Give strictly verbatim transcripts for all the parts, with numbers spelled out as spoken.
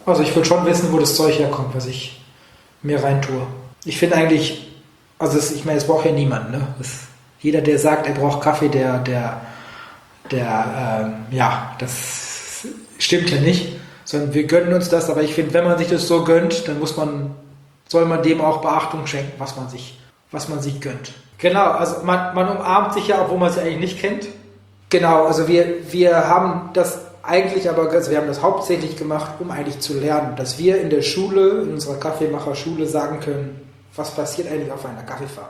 Also ich will schon wissen, wo das Zeug herkommt, was ich mir reintue. Ich finde eigentlich, also es, ich meine, es braucht ja niemand, ne? Das, jeder, der sagt, er braucht Kaffee, der, der, der, ähm, ja, das stimmt ja nicht, sondern wir gönnen uns das, aber ich finde, wenn man sich das so gönnt, dann muss man, soll man dem auch Beachtung schenken, was man sich, was man sich gönnt. Genau, also man, man umarmt sich ja, obwohl man sich eigentlich nicht kennt. Genau, also wir, wir haben das eigentlich aber, also wir haben das hauptsächlich gemacht, um eigentlich zu lernen, dass wir in der Schule, in unserer Kaffeemacherschule sagen können, was passiert eigentlich auf einer Kaffeefarm.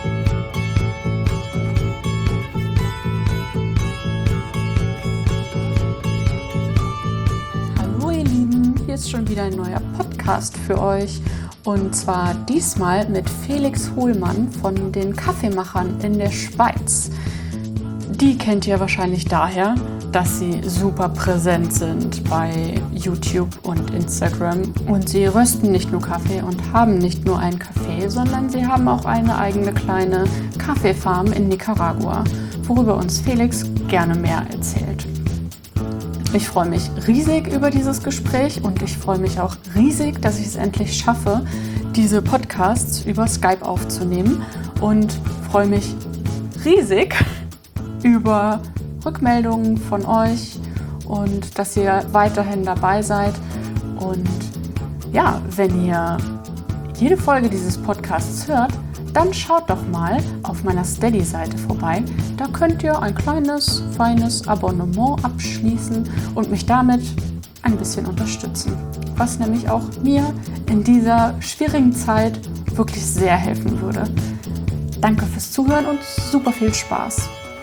Hallo ihr Lieben, hier ist schon wieder ein neuer Podcast für euch und zwar diesmal mit Felix Hohlmann von den Kaffeemachern in der Schweiz. Die kennt ihr wahrscheinlich daher, dass sie super präsent sind bei YouTube und Instagram. Und sie rösten nicht nur Kaffee und haben nicht nur einen Kaffee, sondern sie haben auch eine eigene kleine Kaffeefarm in Nicaragua, worüber uns Felix gerne mehr erzählt. Ich freue mich riesig über dieses Gespräch und ich freue mich auch riesig, dass ich es endlich schaffe, diese Podcasts über Skype aufzunehmen und freue mich riesig über Rückmeldungen von euch und dass ihr weiterhin dabei seid. Und ja, wenn ihr jede Folge dieses Podcasts hört, dann schaut doch mal auf meiner Steady-Seite vorbei. Da könnt ihr ein kleines, feines Abonnement abschließen und mich damit ein bisschen unterstützen. Was nämlich auch mir in dieser schwierigen Zeit wirklich sehr helfen würde. Danke fürs Zuhören und super viel Spaß.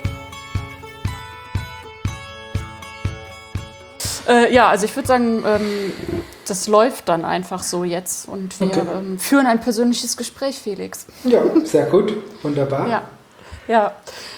Äh, ja, also ich würde sagen, ähm, das läuft dann einfach so jetzt und wir okay. ähm, führen ein persönliches Gespräch, Felix. Ja, sehr gut, wunderbar. Ja, ja,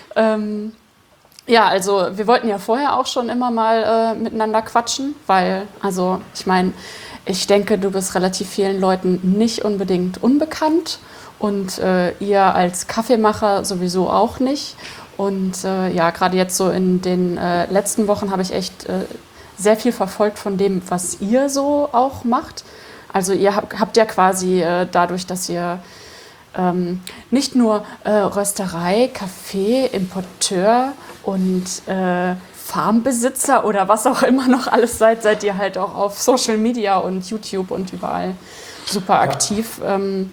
ähm, ja, also wir wollten ja vorher auch schon immer mal äh, miteinander quatschen, weil, also ich meine, ich denke, du bist relativ vielen Leuten nicht unbedingt unbekannt und äh, ihr als Kaffeemacher sowieso auch nicht. Und äh, ja, gerade jetzt so in den äh, letzten Wochen habe ich echt äh, sehr viel verfolgt von dem, was ihr so auch macht. Also ihr habt, habt ja quasi äh, dadurch, dass ihr ähm, nicht nur äh, Rösterei, Kaffee, Importeur und äh, Farmbesitzer oder was auch immer noch alles seid, seid ihr halt auch auf Social Media und YouTube und überall super aktiv. Ja. Ähm,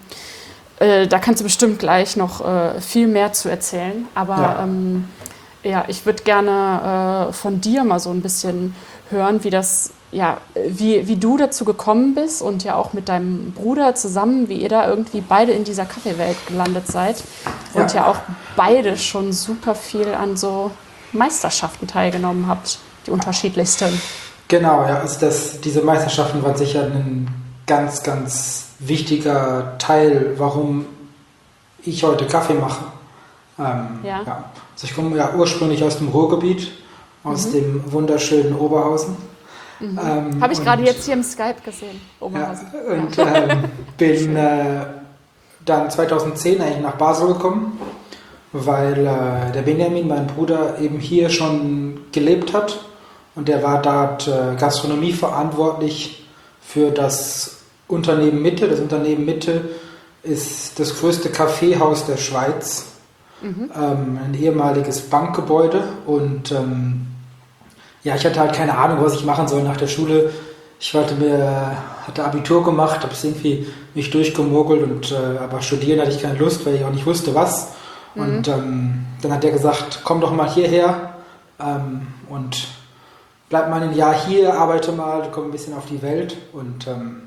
äh, da kannst du bestimmt gleich noch äh, viel mehr zu erzählen. Aber ja, ähm, ja ich würde gerne äh, von dir mal so ein bisschen hören, wie das, ja, wie, wie du dazu gekommen bist und ja auch mit deinem Bruder zusammen, wie ihr da irgendwie beide in dieser Kaffeewelt gelandet seid und ja, ja auch beide schon super viel an so Meisterschaften teilgenommen habt, die unterschiedlichsten. Genau, ja, also das, diese Meisterschaften waren sicher ein ganz, ganz wichtiger Teil, warum ich heute Kaffee mache. Ähm, ja. Ja. Also ich komme ja ursprünglich aus dem Ruhrgebiet, aus mhm. dem wunderschönen Oberhausen. Mhm. Ähm, Habe ich gerade jetzt hier im Skype gesehen, Oberhausen. Ja, und ja. Ähm, bin äh, dann zweitausendzehn eigentlich nach Basel gekommen, weil äh, der Benjamin, mein Bruder, eben hier schon gelebt hat und der war dort äh, Gastronomie verantwortlich für das Unternehmen Mitte. Das Unternehmen Mitte ist das größte Kaffeehaus der Schweiz, mhm. ähm, ein ehemaliges Bankgebäude und ähm, ja, ich hatte halt keine Ahnung, was ich machen soll nach der Schule. Ich hatte mir, hatte Abitur gemacht, habe es irgendwie mich durchgemogelt und äh, aber studieren hatte ich keine Lust, weil ich auch nicht wusste, was. Mhm. Und ähm, dann hat er gesagt, komm doch mal hierher ähm, und bleib mal ein Jahr hier, arbeite mal, komm ein bisschen auf die Welt. Und ähm,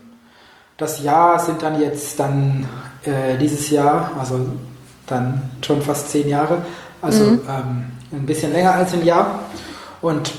das Jahr sind dann jetzt dann äh, dieses Jahr, also dann schon fast zehn Jahre, also mhm. ähm, ein bisschen länger als ein Jahr. Und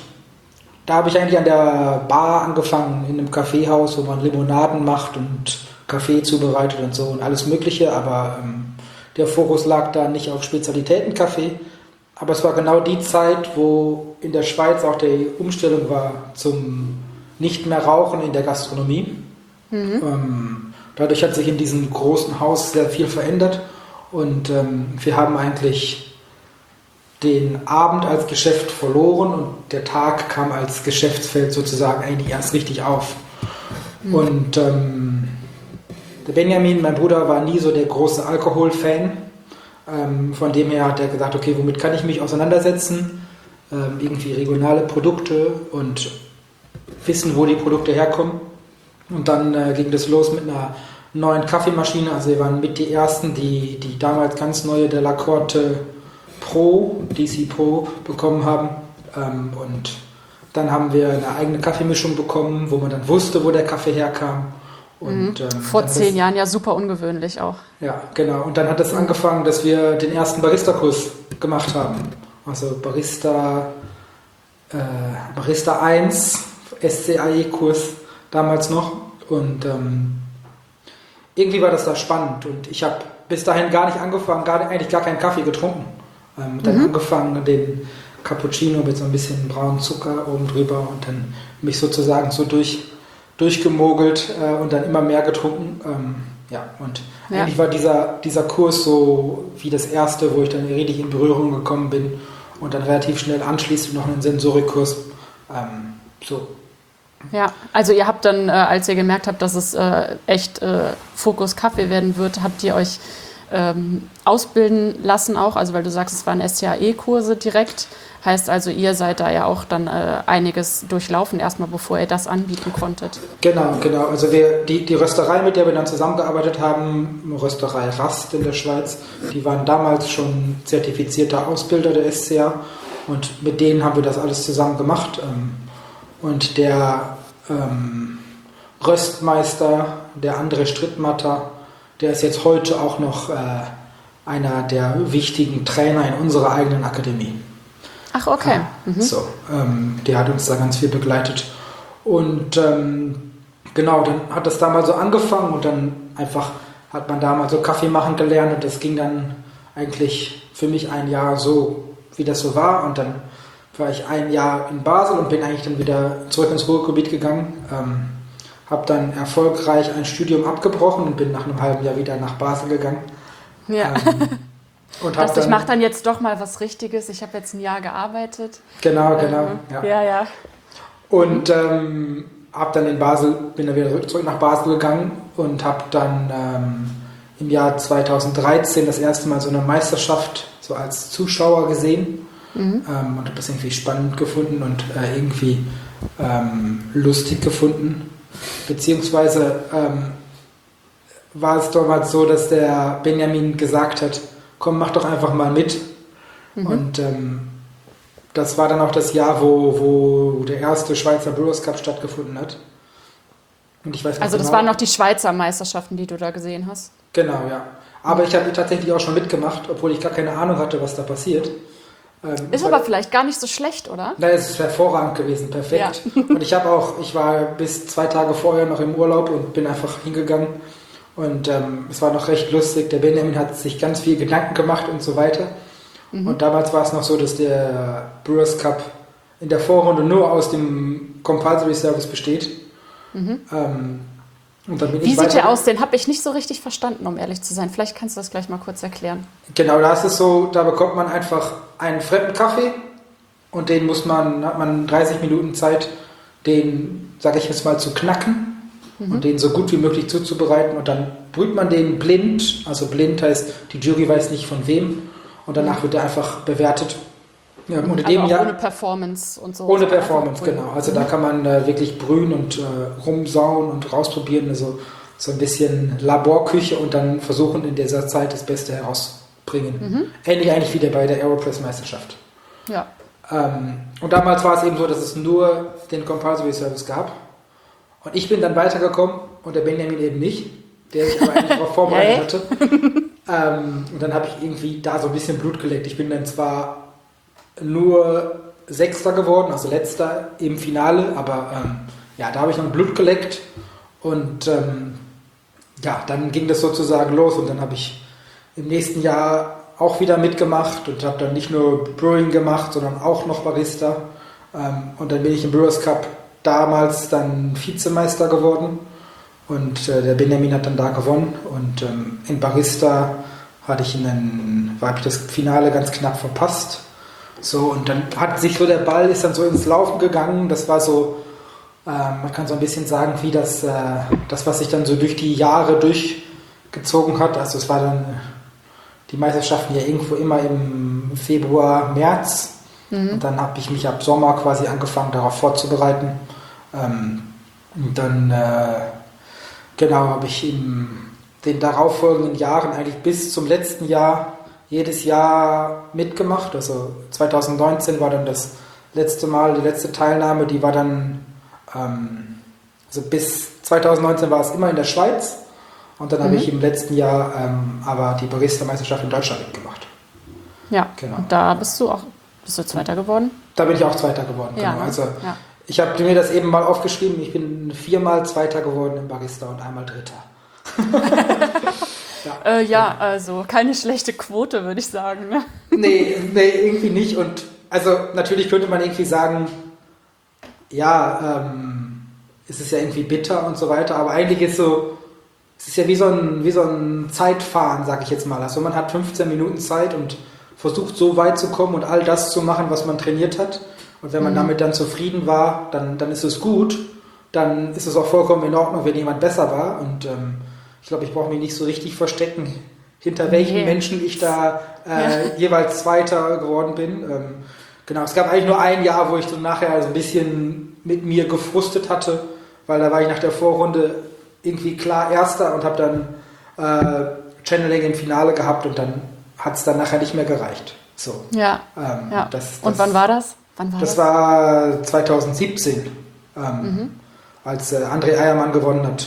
da habe ich eigentlich an der Bar angefangen, in einem Kaffeehaus, wo man Limonaden macht und Kaffee zubereitet und so und alles Mögliche. Aber ähm, der Fokus lag da nicht auf Spezialitätenkaffee. Aber es war genau die Zeit, wo in der Schweiz auch die Umstellung war zum nicht mehr Rauchen in der Gastronomie. Mhm. Ähm, dadurch hat sich in diesem großen Haus sehr viel verändert. Und ähm, wir haben eigentlich den Abend als Geschäft verloren und der Tag kam als Geschäftsfeld sozusagen eigentlich erst richtig auf. Mhm. Und ähm, der Benjamin, mein Bruder, war nie so der große Alkoholfan. Ähm, von dem her hat er gesagt, okay, womit kann ich mich auseinandersetzen? Ähm, irgendwie regionale Produkte und wissen, wo die Produkte herkommen. Und dann äh, ging das los mit einer neuen Kaffeemaschine. Also wir waren mit die ersten, die die damals ganz neue Della Corte Pro, D C Pro bekommen haben. Ähm, und dann haben wir eine eigene Kaffeemischung bekommen, wo man dann wusste, wo der Kaffee herkam. Und, mhm. ähm, Vor zehn das, Jahren ja super ungewöhnlich auch. Ja, genau. Und dann hat es angefangen, dass wir den ersten Barista-Kurs gemacht haben. Also Barista, äh, Barista eins, S C A E-Kurs damals noch. Und ähm, irgendwie war das da spannend. Und ich habe bis dahin gar nicht angefangen, gar, eigentlich gar keinen Kaffee getrunken. Ähm, dann mhm. angefangen, den Cappuccino mit so ein bisschen braunen Zucker oben drüber und dann mich sozusagen so durch, durchgemogelt äh, und dann immer mehr getrunken. Ähm, ja, und ja. eigentlich war dieser, dieser Kurs so wie das erste, wo ich dann richtig in Berührung gekommen bin und dann relativ schnell anschließend noch einen Sensorikkurs. Ähm, so. Ja, also ihr habt dann, äh, als ihr gemerkt habt, dass es äh, echt äh, Fokus Kaffee werden wird, habt ihr euch ähm, ausbilden lassen auch, also weil du sagst, es waren S C A E-Kurse direkt, heißt also, ihr seid da ja auch dann äh, einiges durchlaufen erstmal, bevor ihr das anbieten konntet. Genau, genau, also wir, die, die Rösterei, mit der wir dann zusammengearbeitet haben, Rösterei Rast in der Schweiz, die waren damals schon zertifizierter Ausbilder der S C A und mit denen haben wir das alles zusammen gemacht. Ähm, Und der ähm, Röstmeister, der André Strittmatter, der ist jetzt heute auch noch äh, einer der wichtigen Trainer in unserer eigenen Akademie. Ach, okay. Ah, mhm. So, ähm, der hat uns da ganz viel begleitet. Und ähm, genau, dann hat das damals so angefangen und dann einfach hat man damals so Kaffee machen gelernt und das ging dann eigentlich für mich ein Jahr so, wie das so war und dann war ich ein Jahr in Basel und bin eigentlich dann wieder zurück ins Ruhrgebiet gegangen. Ähm, habe dann erfolgreich ein Studium abgebrochen und bin nach einem halben Jahr wieder nach Basel gegangen. Ja. Ähm, und das, ich mache dann jetzt doch mal was Richtiges. Ich habe jetzt ein Jahr gearbeitet. Genau, genau. Ähm, ja. ja, ja. Und ähm, habe dann in Basel, bin dann wieder zurück nach Basel gegangen und habe dann ähm, im Jahr zweitausenddreizehn das erste Mal so eine Meisterschaft so als Zuschauer gesehen. Mhm. Ähm, und habe das irgendwie spannend gefunden und äh, irgendwie ähm, lustig gefunden. Beziehungsweise ähm, war es damals so, dass der Benjamin gesagt hat, komm, mach doch einfach mal mit. Mhm. Und ähm, das war dann auch das Jahr, wo, wo der erste Schweizer Brewers Cup stattgefunden hat. Und ich weiß also das genau, waren noch die Schweizer Meisterschaften, die du da gesehen hast? Genau, ja. Aber mhm. ich habe tatsächlich auch schon mitgemacht, obwohl ich gar keine Ahnung hatte, was da passiert. Ähm, ist aber vielleicht gar nicht so schlecht, oder? Nein, es ist hervorragend gewesen, perfekt. Ja. Und ich habe auch, ich war bis zwei Tage vorher noch im Urlaub und bin einfach hingegangen. Und ähm, es war noch recht lustig. Der Benjamin hat sich ganz viel Gedanken gemacht und so weiter. Mhm. Und damals war es noch so, dass der Brewers Cup in der Vorrunde nur aus dem Compulsory Service besteht. Mhm. Ähm, und dann bin Wie ich sieht der aus? Den habe ich nicht so richtig verstanden, um ehrlich zu sein. Vielleicht kannst du das gleich mal kurz erklären. Genau, da ist es so, da bekommt man einfach einen fremden Kaffee und den muss man, hat man dreißig Minuten Zeit, den, sage ich jetzt mal, zu knacken mhm. und den so gut wie möglich zuzubereiten und dann brüht man den blind, also blind heißt, die Jury weiß nicht von wem und danach mhm. wird er einfach bewertet. Ja, also unter dem auch Jahr, ohne Performance und so. Ohne Performance, genau. Also mhm. da kann man äh, wirklich brühen und äh, rumsauen und rausprobieren, also so ein bisschen Laborküche und dann versuchen in dieser Zeit das Beste herauszubringen. Mhm. Ähnlich eigentlich wie der bei der Aeropress-Meisterschaft. Ja. Ähm, und damals war es eben so, dass es nur den Compulsory Service gab. Und ich bin dann weitergekommen und der Benjamin eben nicht, der sich aber eigentlich darauf vorbereitet hatte. Ähm, und dann habe ich irgendwie da so ein bisschen Blut geleckt. Ich bin dann zwar nur Sechster geworden, also Letzter im Finale, aber ähm, ja, da habe ich noch Blut geleckt und ähm, ja, dann ging das sozusagen los und dann habe ich im nächsten Jahr auch wieder mitgemacht und habe dann nicht nur Brewing gemacht, sondern auch noch Barista ähm, und dann bin ich im Brewers Cup damals dann Vizemeister geworden und äh, der Benjamin hat dann da gewonnen und ähm, in Barista hatte ich einen, habe ich das Finale ganz knapp verpasst. So, und dann hat sich so der Ball, ist dann so ins Laufen gegangen. Das war so, Ähm, man kann so ein bisschen sagen, wie das, äh, das, was sich dann so durch die Jahre durchgezogen hat. Also es war dann die Meisterschaften ja irgendwo immer im Februar, März. Mhm. Und dann habe ich mich ab Sommer quasi angefangen, darauf vorzubereiten. Ähm, und dann, äh, genau, habe ich in den darauffolgenden Jahren eigentlich bis zum letzten Jahr jedes Jahr mitgemacht. Also zwanzig neunzehn war dann das letzte Mal, die letzte Teilnahme, die war dann, ähm, also bis zwanzig neunzehn war es immer in der Schweiz. Und dann mhm. habe ich im letzten Jahr ähm, aber die Barista-Meisterschaft in Deutschland mitgemacht. Ja, genau. Und da bist du auch, bist du Zweiter geworden? Da bin ich auch Zweiter geworden, ja, genau. Also ja. ich habe mir das eben mal aufgeschrieben, ich bin viermal Zweiter geworden im Barista und einmal Dritter. ja. Äh, ja, also keine schlechte Quote, würde ich sagen. Ne? Nee, nee, irgendwie nicht. Und also natürlich könnte man irgendwie sagen, ja, ähm, es ist ja irgendwie bitter und so weiter, aber eigentlich ist so, es ist ja wie so ein, wie so ein Zeitfahren, sag ich jetzt mal. Also man hat fünfzehn Minuten Zeit und versucht so weit zu kommen und all das zu machen, was man trainiert hat. Und wenn man mhm. damit dann zufrieden war, dann, dann ist es gut. Dann ist es auch vollkommen in Ordnung, wenn jemand besser war. Und ähm, ich glaube, ich brauche mich nicht so richtig verstecken, hinter welchen nee. Menschen ich da äh, ja. jeweils Zweiter geworden bin. Ähm, genau, es gab eigentlich nur ein Jahr, wo ich dann nachher so ein bisschen mit mir gefrustet hatte, weil da war ich nach der Vorrunde irgendwie klar Erster und habe dann äh, Channeling im Finale gehabt und dann hat es dann nachher nicht mehr gereicht. So. Ja. Ähm, ja. Das, das, und wann war das? Wann war das, das war zwanzig siebzehn, ähm, mhm. als äh, André Eiermann gewonnen hat.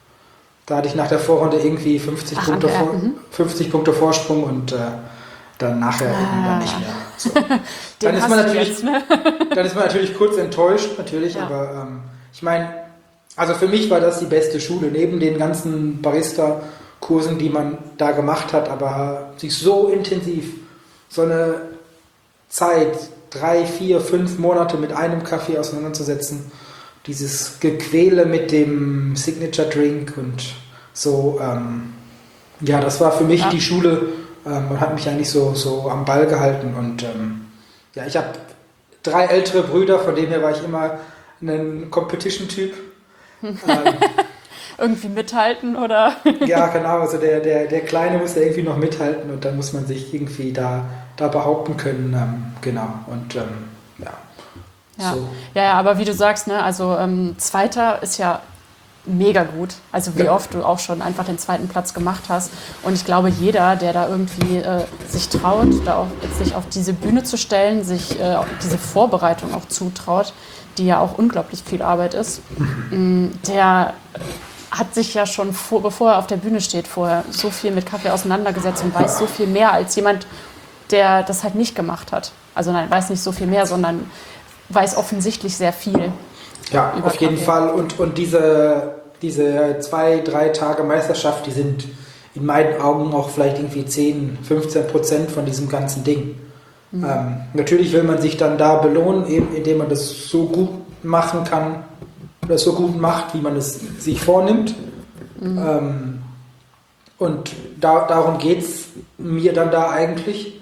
Da hatte ich nach der Vorrunde irgendwie fünfzig, Ach, Punkte, vor, mhm. fünfzig Punkte Vorsprung und äh, dann nachher ah. irgendwann nicht mehr. So. dann, ist man natürlich, jetzt, ne? dann ist man natürlich kurz enttäuscht, natürlich, ja. aber ähm, ich meine, also für mich war das die beste Schule, neben den ganzen Barista-Kursen, die man da gemacht hat, aber sich so intensiv, so eine Zeit, drei, vier, fünf Monate mit einem Kaffee auseinanderzusetzen, dieses Gequäle mit dem Signature Drink und so, ähm, ja, das war für mich ja. die Schule ähm, und hat mich eigentlich so, so am Ball gehalten und ähm, ja, ich habe drei ältere Brüder, von denen her war ich immer ein Competition-Typ. ähm, irgendwie mithalten, oder? ja, genau, also der, der, der Kleine muss ja irgendwie noch mithalten und dann muss man sich irgendwie da, da behaupten können, ähm, genau, und ähm, ja. Ja. So. ja, ja, aber wie du sagst, ne, also ähm, Zweiter ist ja mega gut, also wie ja. oft du auch schon einfach den zweiten Platz gemacht hast und ich glaube, jeder, der da irgendwie äh, sich traut, da auch, sich auf diese Bühne zu stellen, sich äh, auch diese Vorbereitung auch zutraut, die ja auch unglaublich viel Arbeit ist, mhm. der hat sich ja schon, vor, bevor er auf der Bühne steht, vorher so viel mit Kaffee auseinandergesetzt und weiß so viel mehr als jemand, der das halt nicht gemacht hat. Also nein, weiß nicht so viel mehr, sondern weiß offensichtlich sehr viel. Ja, auf jeden Kaffee. Fall. Und, und diese, diese zwei, drei Tage Meisterschaft, die sind in meinen Augen auch vielleicht irgendwie zehn, fünfzehn Prozent von diesem ganzen Ding. Mhm. Ähm, natürlich will man sich dann da belohnen, eben indem man das so gut machen kann, oder so gut macht, wie man es sich vornimmt. Mhm. Ähm, und da, darum geht es mir dann da eigentlich.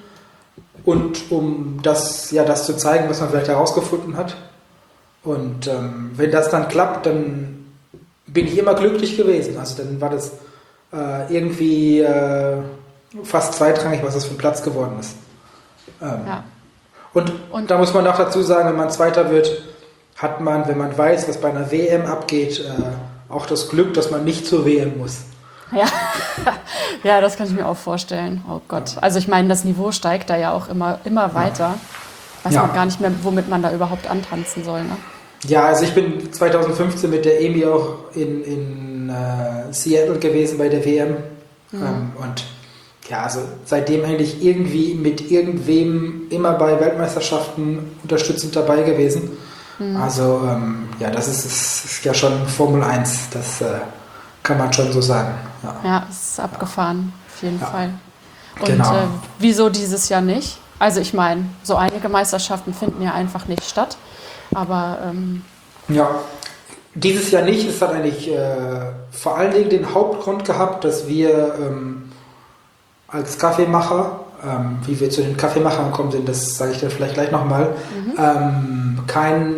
Und um das, ja, das zu zeigen, was man vielleicht herausgefunden hat. Und ähm, wenn das dann klappt, dann bin ich immer glücklich gewesen. Also dann war das äh, irgendwie äh, fast zweitrangig, was das für ein Platz geworden ist. Ähm, ja. und, und da muss man auch dazu sagen, wenn man Zweiter wird, hat man, wenn man weiß, was bei einer W M abgeht, äh, auch das Glück, dass man nicht zur W M muss. Ja. ja, das kann ich mir auch vorstellen. Oh Gott. Also ich meine, das Niveau steigt da ja auch immer, immer weiter. Weiß ja. man gar nicht mehr, womit man da überhaupt antanzen soll. Ne? Ja, also ich bin zwanzig fünfzehn mit der Emi auch in, in äh, Seattle gewesen bei der W M. Mhm. Ähm, und ja, also seitdem eigentlich irgendwie mit irgendwem immer bei Weltmeisterschaften unterstützend dabei gewesen. Mhm. Also ähm, ja, das ist, ist, ist ja schon Formel eins, das äh, kann man schon so sagen. Ja, ja, es ist abgefahren, ja. auf jeden ja. Fall. Und genau. äh, wieso dieses Jahr nicht? Also ich meine, so einige Meisterschaften finden ja einfach nicht statt, aber... Ähm ja, dieses Jahr nicht. Es hat eigentlich äh, vor allen Dingen den Hauptgrund gehabt, dass wir ähm, als Kaffeemacher, ähm, wie wir zu den Kaffeemachern gekommen sind, das sage ich dir vielleicht gleich nochmal, mhm. ähm, kein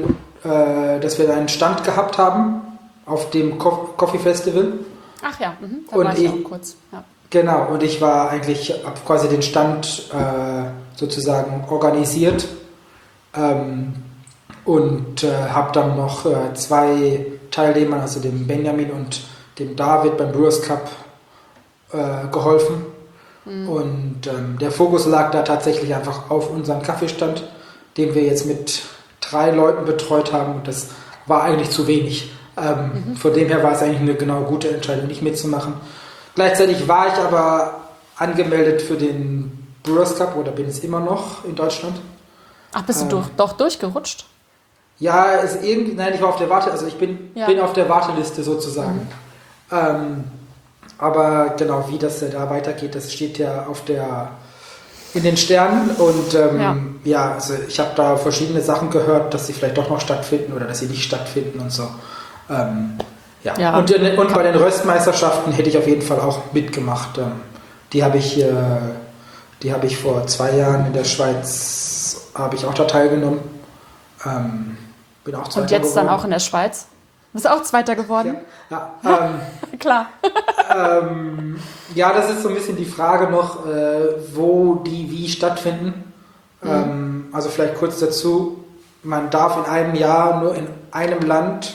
äh, dass wir einen Stand gehabt haben auf dem Co- Coffee Festival. Ach ja, mhm, da Und war ich ich- auch kurz. Ja. Genau, und ich war eigentlich, habe quasi den Stand äh, sozusagen organisiert ähm, und äh, habe dann noch äh, zwei Teilnehmern, also dem Benjamin und dem David beim Brewers Cup äh, geholfen. Mhm. Und ähm, der Fokus lag da tatsächlich einfach auf unserem Kaffeestand, den wir jetzt mit drei Leuten betreut haben und das war eigentlich zu wenig. Ähm, Mhm. Von dem her war es eigentlich eine genau gute Entscheidung, nicht mitzumachen. Gleichzeitig war ich aber angemeldet für den Brewers Cup oder bin es immer noch in Deutschland. Ach, bist du Ähm. durch, doch durchgerutscht? Ja, ist irgendwie, nein, ich war auf der Warte, also ich bin, Ja. bin auf der Warteliste sozusagen. Ähm, aber genau, wie das da weitergeht, das steht ja auf der in den Sternen und ähm, Ja. ja. also ich habe da verschiedene Sachen gehört, dass sie vielleicht doch noch stattfinden oder dass sie nicht stattfinden und so. Ähm, ja. Ja. Und, in- und bei den Röstmeisterschaften hätte ich auf jeden Fall auch mitgemacht. Ähm, die habe ich, äh, die habe ich vor zwei Jahren in der Schweiz, habe ich auch da teilgenommen. Ähm, bin auch Zweiter Und jetzt dann geworden. auch in der Schweiz? Bist du auch Zweiter geworden? Ja, ja, ähm, Klar. ähm, ja, das ist so ein bisschen die Frage noch, äh, wo die wie stattfinden. Mhm. Ähm, also vielleicht kurz dazu, man darf in einem Jahr nur in einem Land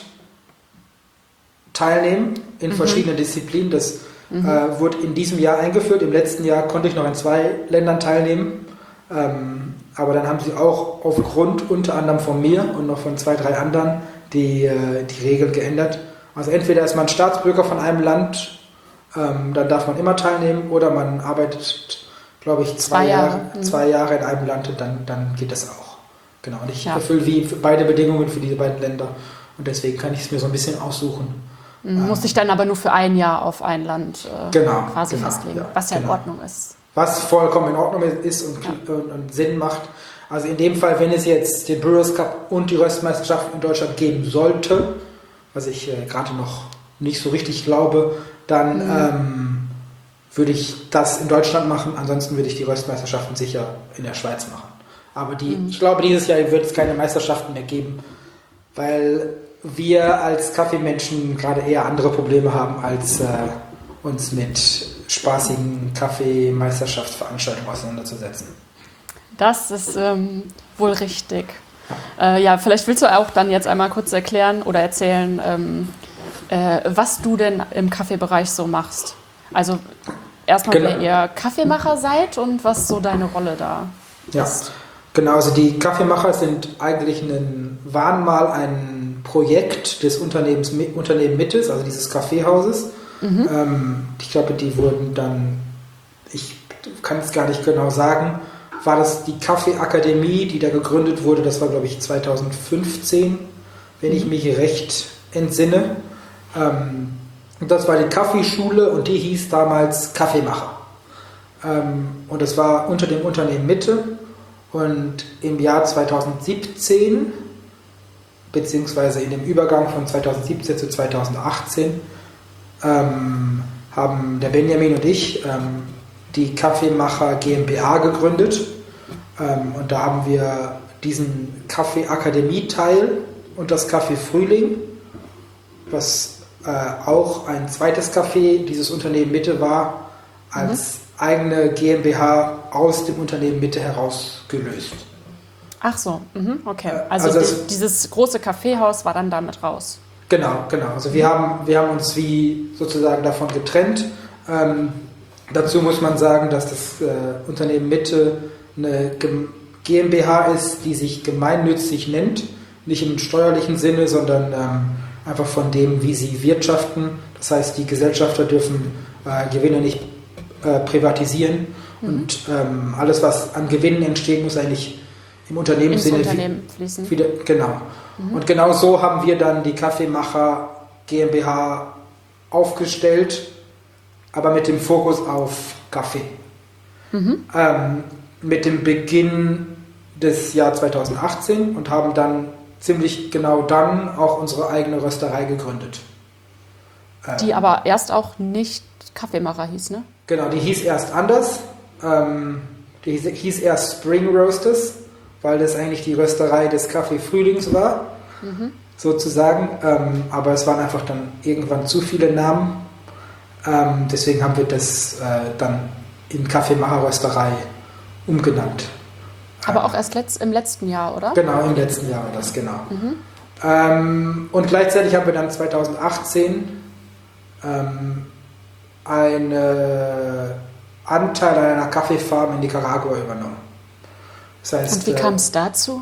teilnehmen, in Mhm. verschiedenen Disziplinen. Das äh, wurde in diesem Jahr eingeführt. Im letzten Jahr konnte ich noch in zwei Ländern teilnehmen. Ähm, aber dann haben sie auch aufgrund unter anderem von mir und noch von zwei, drei anderen die, äh, die Regeln geändert. Also entweder ist man Staatsbürger von einem Land, ähm, dann darf man immer teilnehmen, oder man arbeitet, glaube ich, zwei, Zwei Jahre. Jahre, Mhm. zwei Jahre in einem Land und dann, dann geht das auch. Genau, und ich Ja. erfülle wie für beide Bedingungen für diese beiden Länder und deswegen kann ich es mir so ein bisschen aussuchen. Mhm. Musste ich dann aber nur für ein Jahr auf ein Land äh, Genau, quasi genau, festlegen, ja, was ja genau. in Ordnung ist. Was vollkommen in Ordnung ist und, Ja. und, und Sinn macht. Also in dem Fall, wenn es jetzt den Brewers Cup und die Röstmeisterschaft in Deutschland geben sollte, was ich äh, gerade noch nicht so richtig glaube, dann Mhm. ähm, würde ich das in Deutschland machen. Ansonsten würde ich die Röstmeisterschaften sicher in der Schweiz machen. Aber die, Mhm. ich glaube, dieses Jahr wird es keine Meisterschaften mehr geben, weil wir als Kaffeemenschen gerade eher andere Probleme haben, als äh, uns mit spaßigen Kaffeemeisterschaftsveranstaltungen auseinanderzusetzen. Das ist ähm, wohl richtig. Äh, ja, vielleicht willst du auch dann jetzt einmal kurz erklären oder erzählen, ähm, äh, was du denn im Kaffeebereich so machst. Also erstmal, Genau. wer ihr Kaffeemacher seid und was so deine Rolle da Ja, ist. genau. Also die Kaffeemacher sind eigentlich ein, waren mal ein Projekt des Unternehmens Unternehmen Mittes, also dieses Kaffeehauses. Mhm. Ähm, ich glaube, die wurden dann, ich kann es gar nicht genau sagen, war das die Kaffeeakademie, die da gegründet wurde. Das war, glaube ich, zweitausendfünfzehn, wenn ich mich recht entsinne. Ähm, und das war die Kaffeeschule und die hieß damals Kaffeemacher. Ähm, und das war unter dem Unternehmen Mitte. Und im Jahr zweitausendsiebzehn, beziehungsweise in dem Übergang von zweitausendsiebzehn zu zweitausendachtzehn, ähm, haben der Benjamin und ich ähm, die Kaffeemacher GmbH gegründet. Ähm, und da haben wir diesen Kaffeeakademie-Teil und das Café Frühling, was äh, auch ein zweites Café dieses Unternehmen Mitte war, als mhm. eigene GmbH aus dem Unternehmen Mitte herausgelöst. Ach so, mhm, okay. Also, Also die, das- dieses große Kaffeehaus war dann damit raus. Genau, genau. Also wir haben, wir haben uns wie sozusagen davon getrennt. Ähm, dazu muss man sagen, dass das äh, Unternehmen Mitte eine Gem- GmbH ist, die sich gemeinnützig nennt. Nicht im steuerlichen Sinne, sondern ähm, einfach von dem, wie sie wirtschaften. Das heißt, die Gesellschafter dürfen äh, Gewinne nicht äh, privatisieren. Mhm. Und ähm, alles, was an Gewinnen entsteht, muss eigentlich im Ins Unternehmenssinne Unternehmen fließen. wieder, genau. Und genau so haben wir dann die Kaffeemacher GmbH aufgestellt, aber mit dem Fokus auf Kaffee. Mhm. Ähm, mit dem Beginn des Jahr zweitausendachtzehn und haben dann ziemlich genau dann auch unsere eigene Rösterei gegründet. Ähm, Die aber erst auch nicht Kaffeemacher hieß, ne? Genau, die hieß erst anders. Ähm, die hieß, hieß erst Spring Roasters, weil das eigentlich die Rösterei des Kaffee Frühlings war. Mhm. sozusagen. Ähm, aber es waren einfach dann irgendwann zu viele Namen. Ähm, deswegen haben wir das äh, dann in Kaffeemacher-Rösterei umgenannt. Aber auch erst letzt, im letzten Jahr, oder? Genau, im letzten Jahr war das, genau. Mhm. Ähm, und gleichzeitig haben wir dann zweitausendachtzehn ähm, einen Anteil an einer Kaffeefarm in Nicaragua übernommen. Das heißt, Und wie kam es äh, dazu?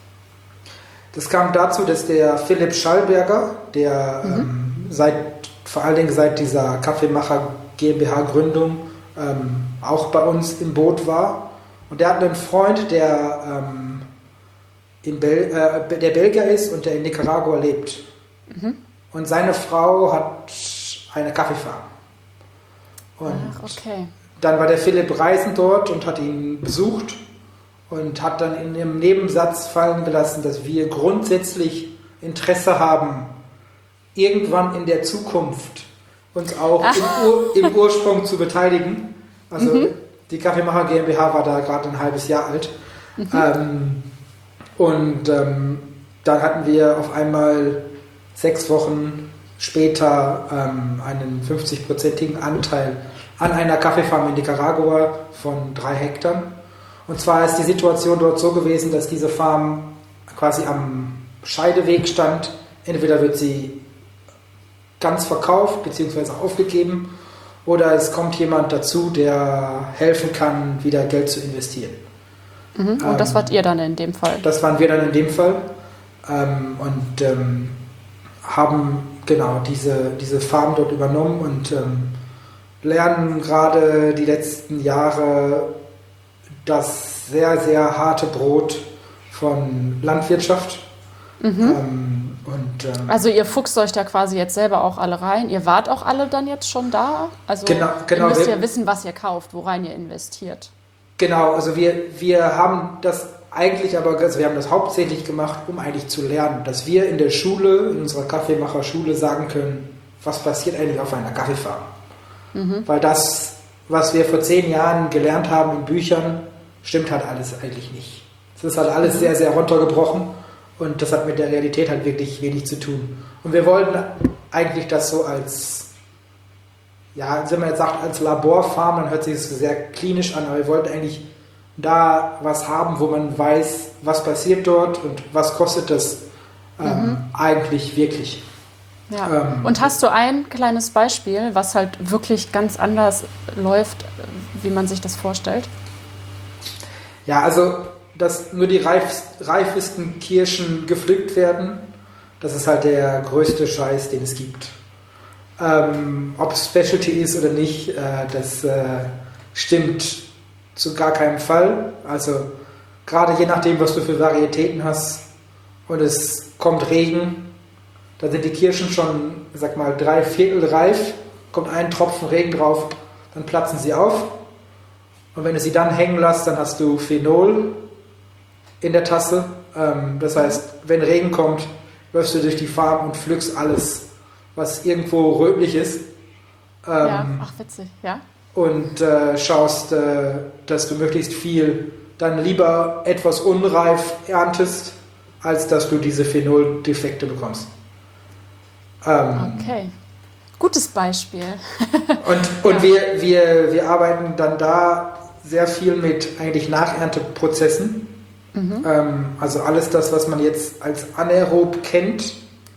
Das kam dazu, dass der Philipp Schallberger, der Mhm. ähm, seit, vor allen Dingen seit dieser Kaffeemacher GmbH-Gründung ähm, auch bei uns im Boot war. Und der hat einen Freund, der, ähm, in Bel äh, der Belgier ist und der in Nicaragua lebt. Mhm. Und seine Frau hat eine Kaffeefarm. Und Ach, okay. dann war der Philipp reisend dort und hat ihn besucht und hat dann in einem Nebensatz fallen gelassen, dass wir grundsätzlich Interesse haben, irgendwann in der Zukunft uns auch im, Ur im Ursprung zu beteiligen. Also Mhm. die Kaffeemacher GmbH war da gerade ein halbes Jahr alt. Mhm. Ähm, und ähm, dann hatten wir auf einmal sechs Wochen später ähm, einen fünfzig-prozentigen Anteil an einer Kaffeefarm in Nicaragua von drei Hektar. Und zwar ist die Situation dort so gewesen, dass diese Farm quasi am Scheideweg stand. Entweder wird sie ganz verkauft bzw. aufgegeben oder es kommt jemand dazu, der helfen kann, wieder Geld zu investieren. Mhm. Und Ähm, das wart ihr dann in dem Fall? Das waren wir dann in dem Fall ähm, und ähm, haben genau diese, diese Farm dort übernommen und ähm, lernen gerade die letzten Jahre das sehr, sehr harte Brot von Landwirtschaft. Mhm. Ähm, und, ähm, Also ihr fuchst euch da quasi jetzt selber auch alle rein. Ihr wart auch alle dann jetzt schon da? Also Genau, genau. ihr müsst Wir- ja wissen, was ihr kauft, worein ihr investiert. Genau, also wir, wir haben das eigentlich aber, also wir haben das hauptsächlich gemacht, um eigentlich zu lernen, dass wir in der Schule, in unserer Kaffeemacher-Schule sagen können, was passiert eigentlich auf einer Kaffeefarm. Mhm. Weil das, was wir vor zehn Jahren gelernt haben in Büchern, stimmt halt alles eigentlich nicht. Es ist halt alles sehr, sehr runtergebrochen und das hat mit der Realität halt wirklich wenig zu tun. Und wir wollten eigentlich das so als, ja, wenn man jetzt sagt, als Laborfarm, dann hört sich das sehr klinisch an, aber wir wollten eigentlich da was haben, wo man weiß, was passiert dort und was kostet das ähm, Mhm. eigentlich wirklich. Ja. Ähm, Und hast du ein kleines Beispiel, was halt wirklich ganz anders läuft, wie man sich das vorstellt? Ja, also, dass nur die reif, reifesten Kirschen gepflückt werden, das ist halt der größte Scheiß, den es gibt. Ähm, ob es Specialty ist oder nicht, äh, das äh, stimmt zu gar keinem Fall. Also gerade je nachdem, was du für Varietäten hast und es kommt Regen, da sind die Kirschen schon, sag mal, drei Viertel reif, kommt ein Tropfen Regen drauf, dann platzen sie auf. Und wenn du sie dann hängen lässt, dann hast du Phenol in der Tasse. Ähm, das heißt, wenn Regen kommt, läufst du durch die Farm und pflückst alles, was irgendwo rötlich ist. Ähm, Ja, ach witzig, ja. Und äh, schaust, äh, dass du möglichst viel dann lieber etwas unreif erntest, als dass du diese Phenoldefekte bekommst. Ähm, Okay. Gutes Beispiel. Und, und Ja. wir, wir, wir arbeiten dann da sehr viel mit eigentlich Nachernteprozessen. Mhm. Ähm, also alles das, was man jetzt als anaerob kennt,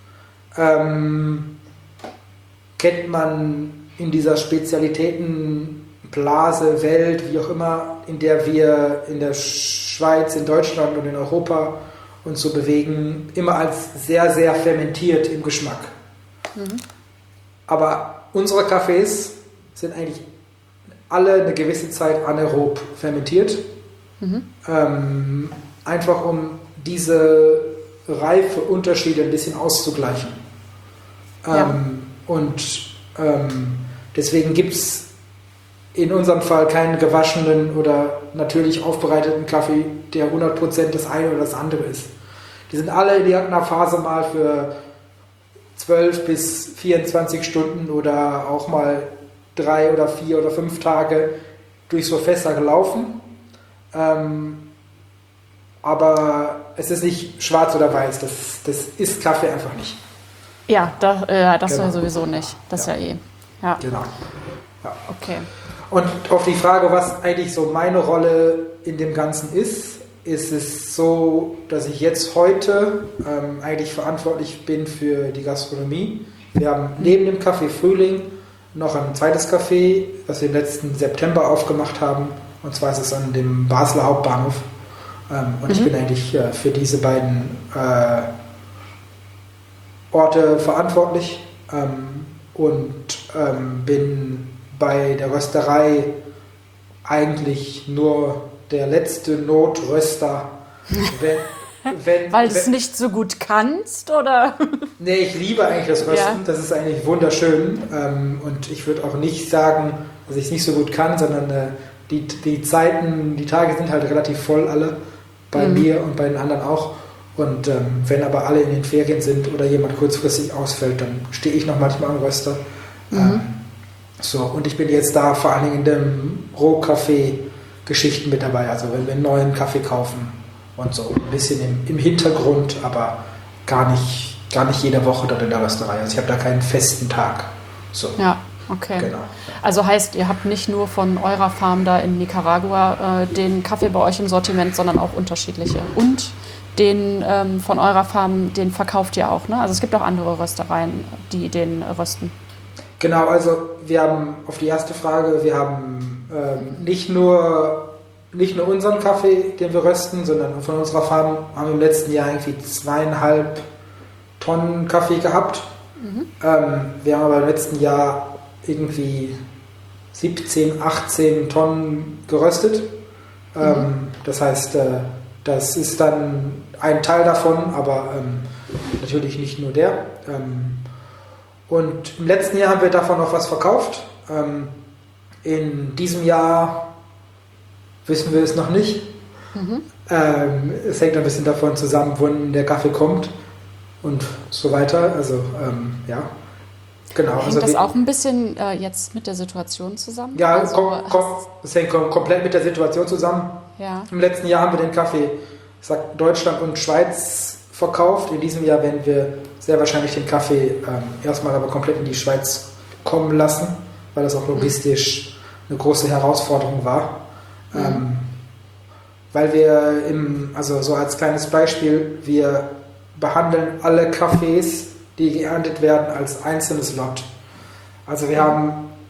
ähm, kennt man in dieser Spezialitätenblase, Welt, wie auch immer, in der wir in der Schweiz, in Deutschland und in Europa uns so bewegen, immer als sehr, sehr fermentiert im Geschmack. Mhm. Aber unsere Kaffees sind eigentlich alle eine gewisse Zeit anaerob fermentiert. Mhm. Ähm, einfach um diese Reifeunterschiede ein bisschen auszugleichen. Ja. Ähm, und ähm, deswegen gibt es in unserem Fall keinen gewaschenen oder natürlich aufbereiteten Kaffee, der hundert Prozent das eine oder das andere ist. Die sind alle in irgendeiner Phase mal für zwölf bis vierundzwanzig Stunden oder auch mal drei oder vier oder fünf Tage durch so Fässer gelaufen. Ähm, aber es ist nicht schwarz oder weiß. Das, das ist Kaffee einfach nicht. Ja, da, äh, das Genau. ja sowieso nicht. Das ja, ja eh. Ja. Genau. Ja. Okay. Und auf die Frage, was eigentlich so meine Rolle in dem Ganzen ist, ist es so, dass ich jetzt heute ähm, eigentlich verantwortlich bin für die Gastronomie. Wir haben neben dem Café Frühling noch ein zweites Café, das wir im letzten September aufgemacht haben. Und zwar ist es an dem Basler Hauptbahnhof. Ähm, und mhm. ich bin eigentlich äh, für diese beiden äh, Orte verantwortlich ähm, und ähm, bin bei der Rösterei eigentlich nur der letzte Notröster. Wenn, wenn, Weil du es wenn, nicht so gut kannst, oder? Nee, ich liebe eigentlich das Rösten. Ja. Das ist eigentlich wunderschön. Ähm, und ich würde auch nicht sagen, dass ich es nicht so gut kann, sondern äh, die, die Zeiten, die Tage sind halt relativ voll alle. Bei mhm. mir und bei den anderen auch. Und ähm, wenn aber alle in den Ferien sind oder jemand kurzfristig ausfällt, dann stehe ich noch manchmal am Röster. Mhm. Ähm, so, und ich bin jetzt da vor allen Dingen in dem Rohkaffee-Geschichten mit dabei. Also wenn wir einen neuen Kaffee kaufen und so. Ein bisschen im, im Hintergrund, aber gar nicht, gar nicht jede Woche dort in der Rösterei. Also ich habe da keinen festen Tag. So. Ja, okay. Genau. Also heißt, ihr habt nicht nur von eurer Farm da in Nicaragua äh, den Kaffee bei euch im Sortiment, sondern auch unterschiedliche. Und den ähm, von eurer Farm, den verkauft ihr auch, ne? Also es gibt auch andere Röstereien, die den äh, rösten. Genau, also wir haben auf die erste Frage, wir haben ähm, nicht nur nicht nur unseren Kaffee, den wir rösten, sondern von unserer Farm haben wir im letzten Jahr irgendwie zweieinhalb Tonnen Kaffee gehabt. Mhm. Ähm, wir haben aber im letzten Jahr irgendwie siebzehn, achtzehn Tonnen geröstet. Mhm. Ähm, das heißt, äh, das ist dann ein Teil davon, aber ähm, natürlich nicht nur der. Ähm, und im letzten Jahr haben wir davon noch was verkauft. Ähm, in diesem Jahr wissen wir es noch nicht. Mhm. Ähm, es hängt ein bisschen davon zusammen, wann der Kaffee kommt und so weiter. Also ähm, ja, genau. Hängt also das wir, auch ein bisschen äh, jetzt mit der Situation zusammen? Ja, also, kom, kom, es hängt kom, komplett mit der Situation zusammen. Ja. Im letzten Jahr haben wir den Kaffee, ich sag, Deutschland und Schweiz verkauft. In diesem Jahr werden wir sehr wahrscheinlich den Kaffee ähm, erstmal aber komplett in die Schweiz kommen lassen, weil das auch logistisch mhm. eine große Herausforderung war. Mhm. Ähm, weil wir im, also so als kleines Beispiel, wir behandeln alle Kaffees, die geerntet werden, als einzelnes Lot. Also wir mhm. haben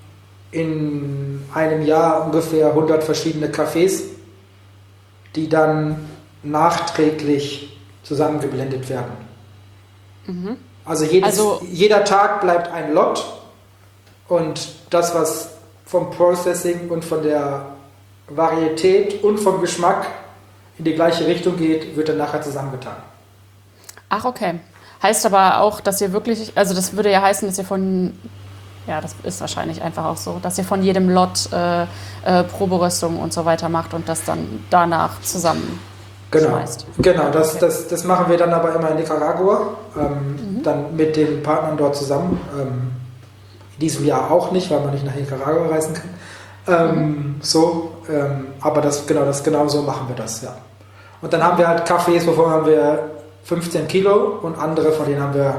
in einem Jahr ungefähr hundert verschiedene Kaffees, die dann nachträglich zusammengeblendet werden. Mhm. Also, jedes, also jeder Tag bleibt ein Lot und das, was vom Processing und von der Varietät und vom Geschmack in die gleiche Richtung geht, wird dann nachher zusammengetan. Ach, okay. Heißt aber auch, dass ihr wirklich, also das würde ja heißen, dass ihr von, ja, das ist wahrscheinlich einfach auch so, dass ihr von jedem Lot äh, äh, Proberöstung und so weiter macht und das dann danach zusammen Genau, schmeißt. genau das, okay. das, das machen wir dann aber immer in Nicaragua, ähm, mhm. dann mit den Partnern dort zusammen. Ähm, in diesem Jahr auch nicht, weil man nicht nach Nicaragua reisen kann. Ähm, mhm. So, ähm, aber das, genau, das, genau so machen wir das, ja. Und dann haben wir halt Kaffees, wovon haben wir fünfzehn Kilo und andere, von denen haben wir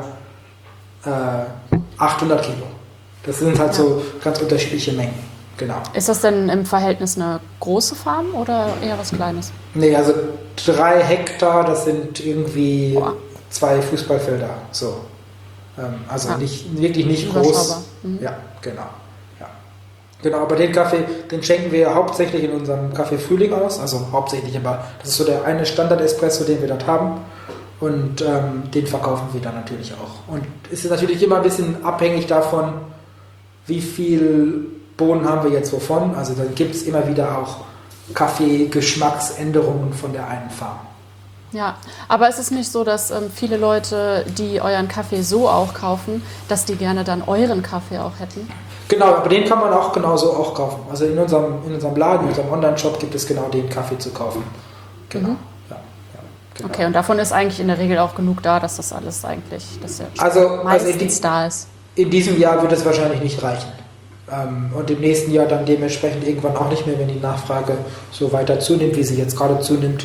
äh, achthundert Kilo. Das sind halt ja. so ganz unterschiedliche Mengen. Genau. Ist das denn im Verhältnis eine große Farm oder eher was Kleines? Nee, also drei Hektar, das sind irgendwie Boah. zwei Fußballfelder. So. Ähm, also ah. nicht, wirklich nicht groß. Mhm. Ja, genau. Ja. Genau, aber den Kaffee, den schenken wir hauptsächlich in unserem Café Frühling aus. Also hauptsächlich, aber das ist so der eine Standard-Espresso, den wir dort haben. Und ähm, den verkaufen wir dann natürlich auch. Und es ist natürlich immer ein bisschen abhängig davon, wie viel Bohnen haben wir jetzt wovon. Also dann gibt es immer wieder auch Kaffee-Geschmacksänderungen von der einen Farm. Ja, aber es ist nicht so, dass ähm, viele Leute, die euren Kaffee so auch kaufen, dass die gerne dann euren Kaffee auch hätten? Genau, aber den kann man auch genauso auch kaufen. Also in unserem, in unserem Laden, in unserem Online-Shop gibt es genau den Kaffee zu kaufen. Genau. Mhm. Ja, ja, genau. Okay, und davon ist eigentlich in der Regel auch genug da, dass das alles eigentlich, dass der also, meistens also in, da ist. In diesem Jahr wird es wahrscheinlich nicht reichen. Und im nächsten Jahr dann dementsprechend irgendwann auch nicht mehr, wenn die Nachfrage so weiter zunimmt, wie sie jetzt gerade zunimmt.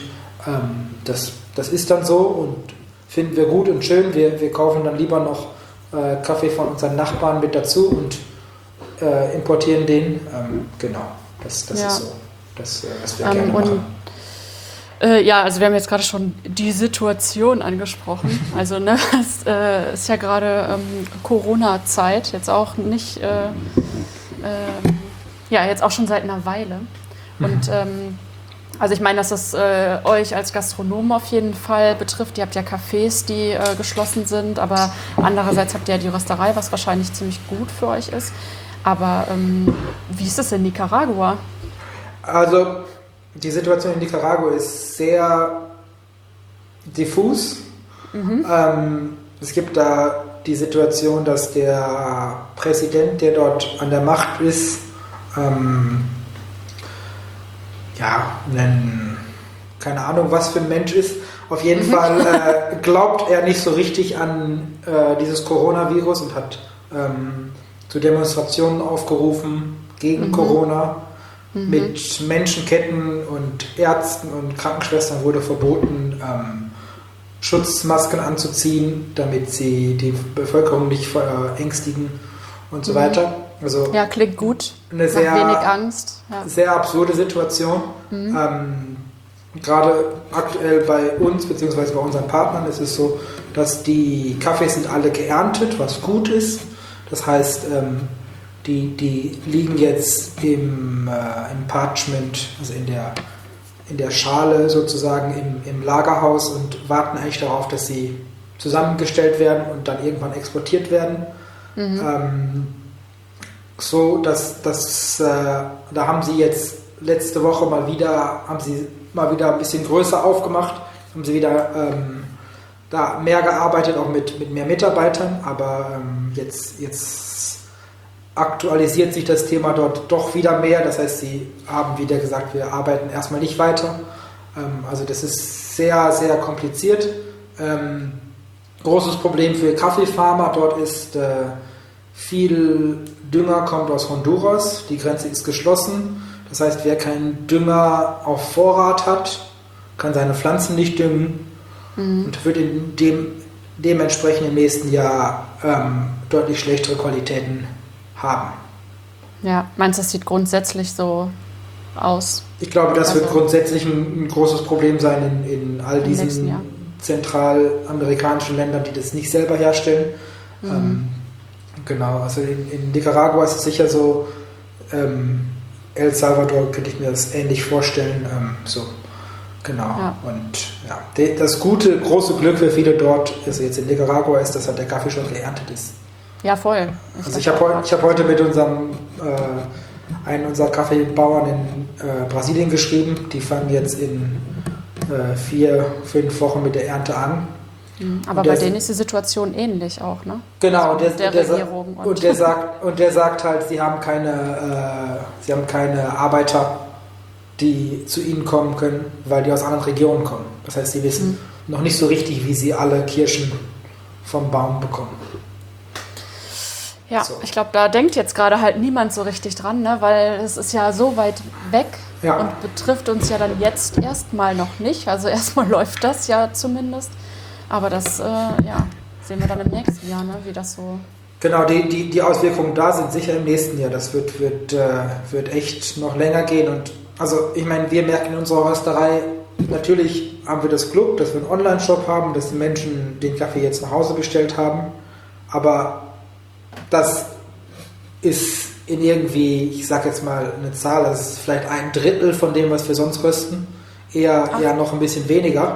Ähm, das, das ist dann so und finden wir gut und schön. Wir, wir kaufen dann lieber noch äh, Kaffee von unseren Nachbarn mit dazu und äh, importieren den. Ähm, genau, das, das ja. ist so, das, was wir ähm, gerne und, machen. Äh, ja, also wir haben jetzt gerade schon die Situation angesprochen. Also ne, es äh, ist ja gerade ähm, Corona-Zeit, jetzt auch nicht, äh, äh, ja, jetzt auch schon seit einer Weile. Und ähm, also ich meine, dass das äh, euch als Gastronomen auf jeden Fall betrifft. Ihr habt ja Cafés, die äh, geschlossen sind, aber andererseits habt ihr ja die Rösterei, was wahrscheinlich ziemlich gut für euch ist. Aber ähm, wie ist es in Nicaragua? Also die Situation in Nicaragua ist sehr diffus. Mhm. Ähm, es gibt da die Situation, dass der Präsident, der dort an der Macht ist, ähm, ja, einen, keine Ahnung, was für ein Mensch ist. Auf jeden mhm. Fall äh, glaubt er nicht so richtig an äh, dieses Coronavirus und hat ähm, zu Demonstrationen aufgerufen gegen mhm. Corona. Mhm. Mit Menschenketten und Ärzten und Krankenschwestern wurde verboten, ähm, Schutzmasken anzuziehen, damit sie die Bevölkerung nicht verängstigen und so mhm. weiter. Also ja, klingt gut. Eine sehr, wenig Angst. Ja. Sehr absurde Situation. Mhm. Ähm, gerade aktuell bei uns, beziehungsweise bei unseren Partnern, ist es so, dass die Kaffees sind alle geerntet, was gut ist. Das heißt, ähm, die, die liegen jetzt im, äh, im Parchment, also in der, in der Schale sozusagen im, im Lagerhaus und warten eigentlich darauf, dass sie zusammengestellt werden und dann irgendwann exportiert werden. Mhm. Ähm, so, dass, dass äh, da haben sie jetzt letzte Woche mal wieder, haben sie mal wieder ein bisschen größer aufgemacht, haben sie wieder ähm, da mehr gearbeitet, auch mit, mit mehr Mitarbeitern, aber ähm, jetzt, jetzt aktualisiert sich das Thema dort doch wieder mehr, das heißt, sie haben wieder gesagt, wir arbeiten erstmal nicht weiter, ähm, also das ist sehr, sehr kompliziert. Ähm, großes Problem für Kaffeefarmer dort ist, äh, viel Dünger kommt aus Honduras, die Grenze ist geschlossen. Das heißt, wer keinen Dünger auf Vorrat hat, kann seine Pflanzen nicht düngen mhm. und wird in dem, dementsprechend im nächsten Jahr ähm, deutlich schlechtere Qualitäten haben. Ja, meinst du, das sieht grundsätzlich so aus? Ich glaube, das also wird grundsätzlich ein, ein großes Problem sein in, in all diesen zentralamerikanischen Ländern, die das nicht selber herstellen. Mhm. Ähm, Genau, also in, in Nicaragua ist es sicher so, ähm, El Salvador könnte ich mir das ähnlich vorstellen, ähm, so, genau. Ja. Und ja, de, das gute, große Glück für viele dort, also jetzt in Nicaragua, ist, dass halt der Kaffee schon geerntet ist. Ja, voll. Ich also ich habe heu, hab heute mit unserem, äh, einen unserer Kaffeebauern in äh, Brasilien geschrieben, die fangen jetzt in äh, vier, fünf Wochen mit der Ernte an. Aber bei denen ist die Situation ähnlich auch, ne? Genau, also und der, der der, Regierung. Und, und, der sagt, und der sagt halt, sie haben keine, äh, sie haben keine Arbeiter, die zu ihnen kommen können, weil die aus anderen Regionen kommen. Das heißt, sie wissen mhm. noch nicht so richtig, wie sie alle Kirschen vom Baum bekommen. Ja, so. Ich glaube, da denkt jetzt gerade halt niemand so richtig dran, ne? Weil es ist ja so weit weg ja. und betrifft uns ja dann jetzt erstmal noch nicht. Also erstmal läuft das ja zumindest. Aber das äh, ja, sehen wir dann im nächsten Jahr, ne? Wie das so... Genau, die, die, die Auswirkungen da sind sicher im nächsten Jahr. Das wird, wird, äh, wird echt noch länger gehen. Und also ich meine, wir merken in unserer Rösterei, natürlich haben wir das Glück, dass wir einen Online-Shop haben, dass die Menschen den Kaffee jetzt nach Hause bestellt haben. Aber das ist in irgendwie, ich sag jetzt mal eine Zahl, das ist vielleicht ein Drittel von dem, was wir sonst rösten. Eher, eher noch ein bisschen weniger.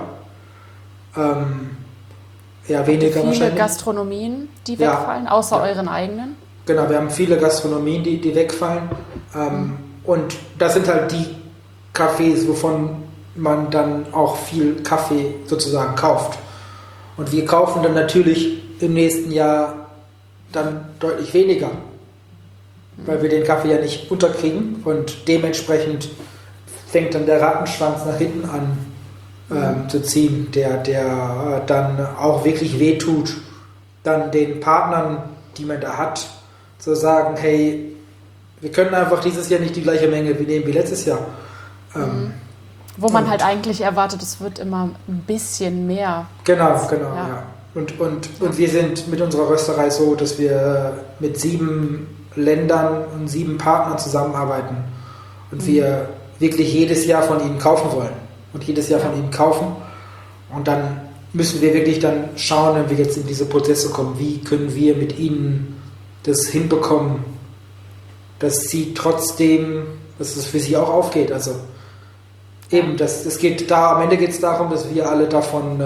Ähm, Ja, weniger viele wahrscheinlich. Gastronomien, die wegfallen, ja, außer ja. euren eigenen? Genau, wir haben viele Gastronomien, die, die wegfallen. Ähm, mhm. Und das sind halt die Cafés, wovon man dann auch viel Kaffee sozusagen kauft. Und wir kaufen dann natürlich im nächsten Jahr dann deutlich weniger, mhm. weil wir den Kaffee ja nicht unterkriegen. Und dementsprechend fängt dann der Rattenschwanz nach hinten an, Ähm, zu ziehen, der, der äh, dann auch wirklich wehtut, dann den Partnern, die man da hat, zu sagen, hey, wir können einfach dieses Jahr nicht die gleiche Menge nehmen wie letztes Jahr. Ähm, Wo man und halt eigentlich erwartet, es wird immer ein bisschen mehr. Genau, genau, Ja. ja. Und, und, und wir sind mit unserer Rösterei so, dass wir mit sieben Ländern und sieben Partnern zusammenarbeiten und Mhm. wir wirklich jedes Jahr von ihnen kaufen wollen und jedes Jahr Ja. von ihnen kaufen. Und dann müssen wir wirklich dann schauen, wenn wir jetzt in diese Prozesse kommen, wie können wir mit ihnen das hinbekommen, dass sie trotzdem, dass es für sie auch aufgeht. Also eben, das, das geht da, am Ende geht es darum, dass wir alle davon,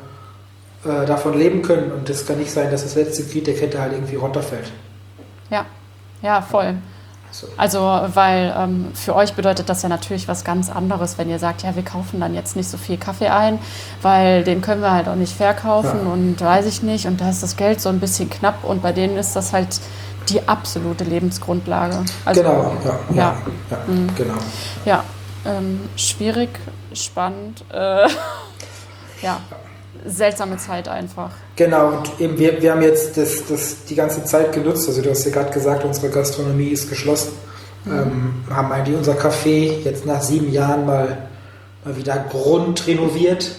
äh, äh, davon leben können und das kann nicht sein, dass das letzte Glied der Kette halt irgendwie runterfällt. Ja, ja, voll. So. Also, weil ähm, für euch bedeutet das ja natürlich was ganz anderes, wenn ihr sagt, ja, wir kaufen dann jetzt nicht so viel Kaffee ein, weil den können wir halt auch nicht verkaufen Ja. und weiß ich nicht. Und da ist das Geld so ein bisschen knapp und bei denen ist das halt die absolute Lebensgrundlage. Also, Genau, ja, ja, ja. ja, Mhm. genau. Ja, ähm, schwierig, spannend, äh, ja, seltsame Zeit einfach. Genau, und eben wir, wir haben jetzt das, das die ganze Zeit genutzt, also du hast ja gerade gesagt, unsere Gastronomie ist geschlossen, Mhm. ähm, haben eigentlich unser Café jetzt nach sieben Jahren mal, mal wieder grundrenoviert,